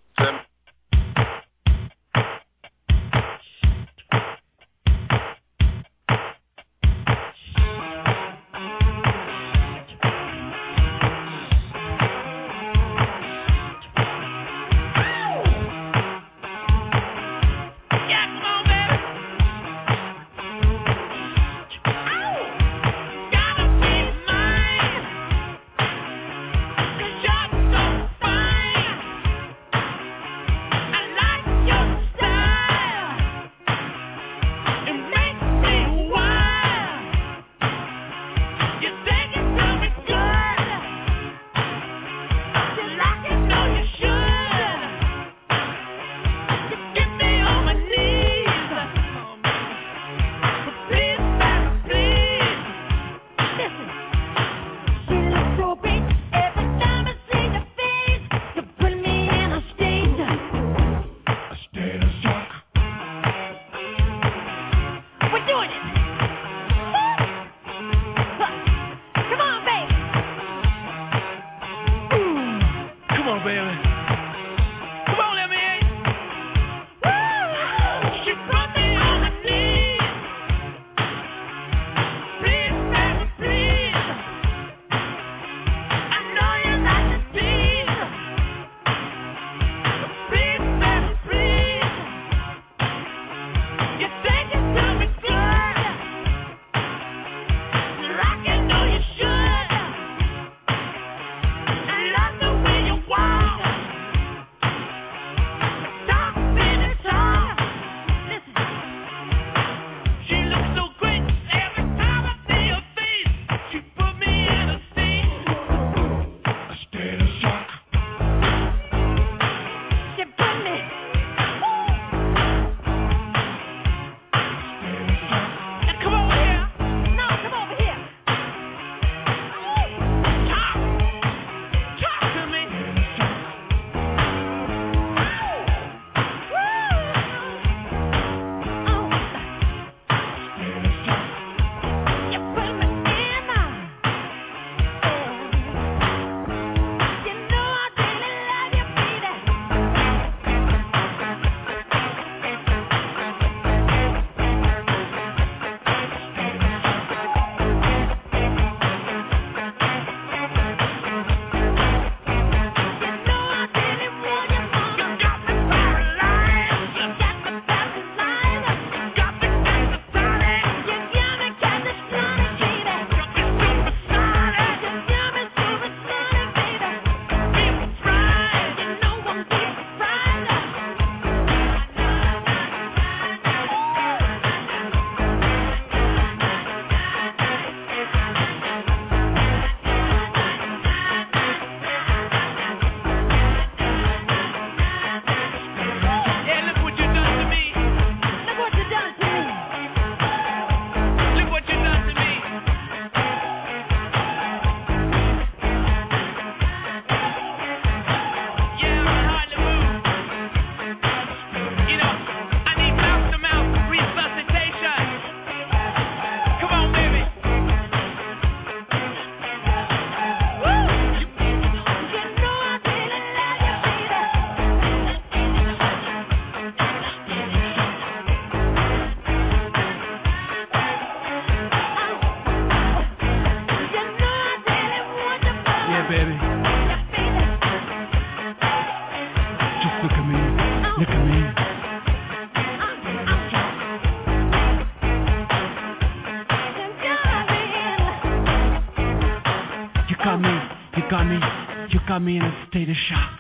got me in a state of shock.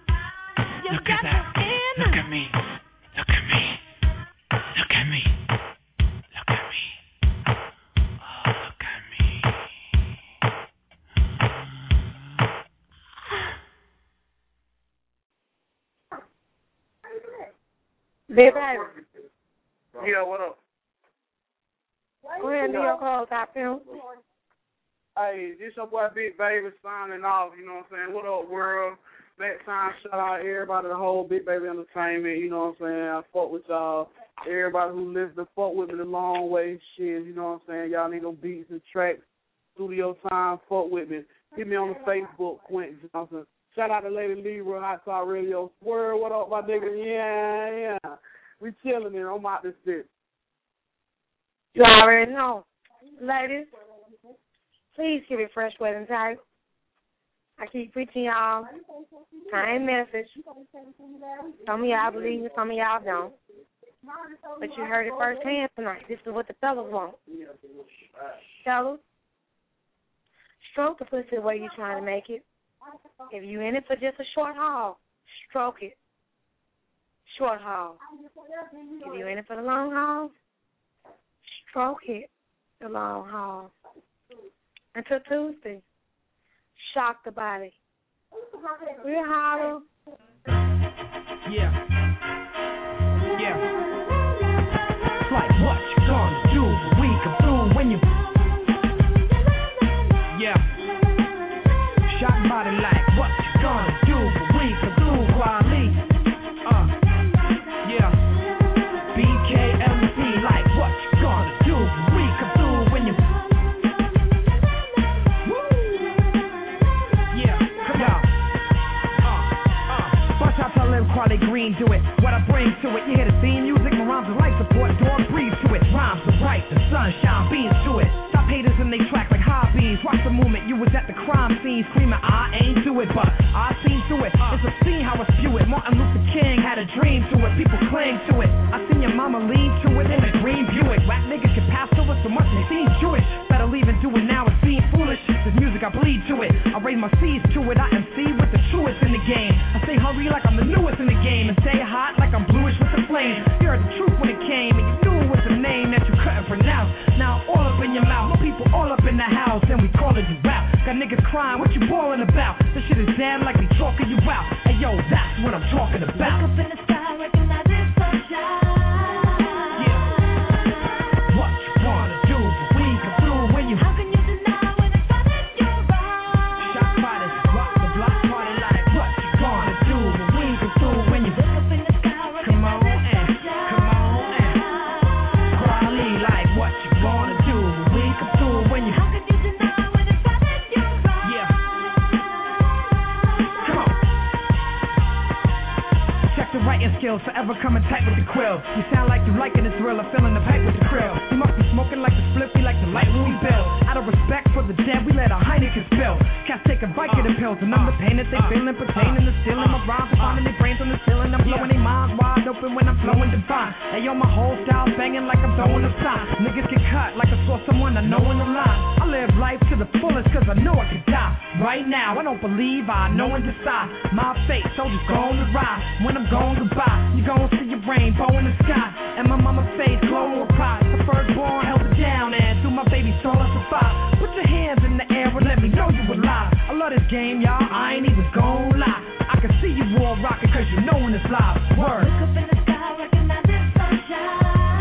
Look at that. Look at me. Look at me. Look at me. Look at me. Oh, look at me. Big Baby. Yeah, what up? Go ahead and do your call, Top Film. Hey, this your boy Big Baby signing off, you know what I'm saying? What up, world? Back time, shout out everybody, the whole Big Baby Entertainment, you know what I'm saying? I fuck with y'all. Everybody who listens to fuck with me the long way, shit, you know what I'm saying? Y'all need no beats and tracks, studio time, fuck with me. Hit me on the Facebook, Quentin Johnson. Shout out to Lady Libra, Hot Talk Radio. Swerve, what up, my nigga? Yeah. We chilling here. I'm out this bitch. You already know. Ladies, please keep it fresh, wet, and tight. I keep preaching y'all. Same message. Some of y'all believe it, some of y'all don't. But you heard it firsthand tonight. This is what the fellas want. Fellas, stroke the pussy the way you're trying to make it. If you in it for just a short haul, stroke it. Short haul. If you in it for the long haul, stroke it. The long haul. Until Tuesday, shock the body. We're hollow. Yeah. It's like what you gonna do when we come through when you. Yeah. Shock body like what you gonna do when we come through, Wally. Yeah. BKMC like what you gonna do when we come through when you. Woo. Yeah. Come on. Watch out to live quality green do it. What I bring to it, you hear the theme music, my rhymes are light support, door breathe to it. Rhymes are bright, the sunshine beams to it. Stop haters and they track like hobbies. Watch the movement, you was at the crime scene screaming, I ain't do it, but I seen to it. It's a scene how I spew it. Martin Luther King had a dream to it. People cling to it. I seen your mama lean to it in a green Buick. Whack niggas can pass over so much they seem Jewish. Better leave and do it now, it seems foolish. This music I bleed to it. I raise my C's to it. I MC with the truest in the game. I stay hungry like I'm the newest in the game. And stay hot like I'm bluish with the flame. You heard the truth when it came, and you knew it was a name that you couldn't pronounce. Now all up in your mouth, my people all up in the house, and we calling you out. Got niggas crying, what you bawling about? This shit is dead like we talking you out. Hey yo, that's what I'm talking about. Look up in the sky, recognize it's sunshine. Skills forever coming tight with the quill. You sound like you liking the thrill of filling the pipe with the krill. You must be smoking like the spliffy, like the light Louis Bill. Out of respect for the dead, we let a Heineken spill. Cats taking Vicodin pills and I'm the pain that they feeling, pertaining to stealing my rhymes, finding their brains on the ceiling. I'm blowing their minds wide open when I'm flowing divine. Hey yo, my whole style banging like I'm throwing a sign. Niggas get cut like I saw someone I know in the line. I live life to the fullest cause I know I could die. Right now, I don't believe I know and decide. My fate, so just going to ride. When I'm going goodbye, you gon' see your rainbow in the sky. And my mama's face glowing with pride. The firstborn held it down and threw my baby soul up to fire. Put your hands in the air and let me know you alive. I love this game, y'all, I ain't even gon' lie. I can see you all rockin' cause you know when it's live. Word. Look up in the sky, recognize it's sunshine.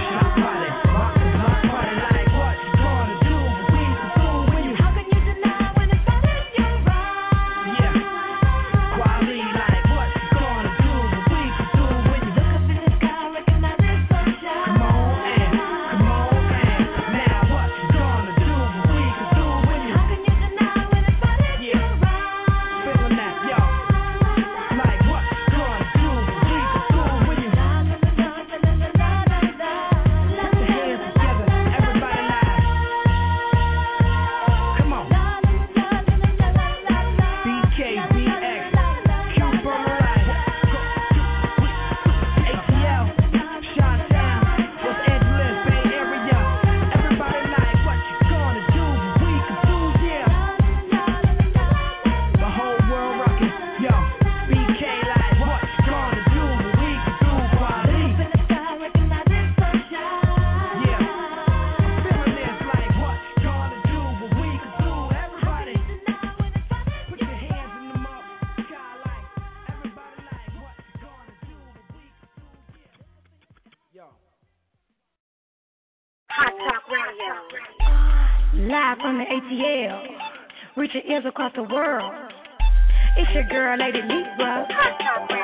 Live from the ATL, reaching ears across the world. It's your girl, Lady Libra.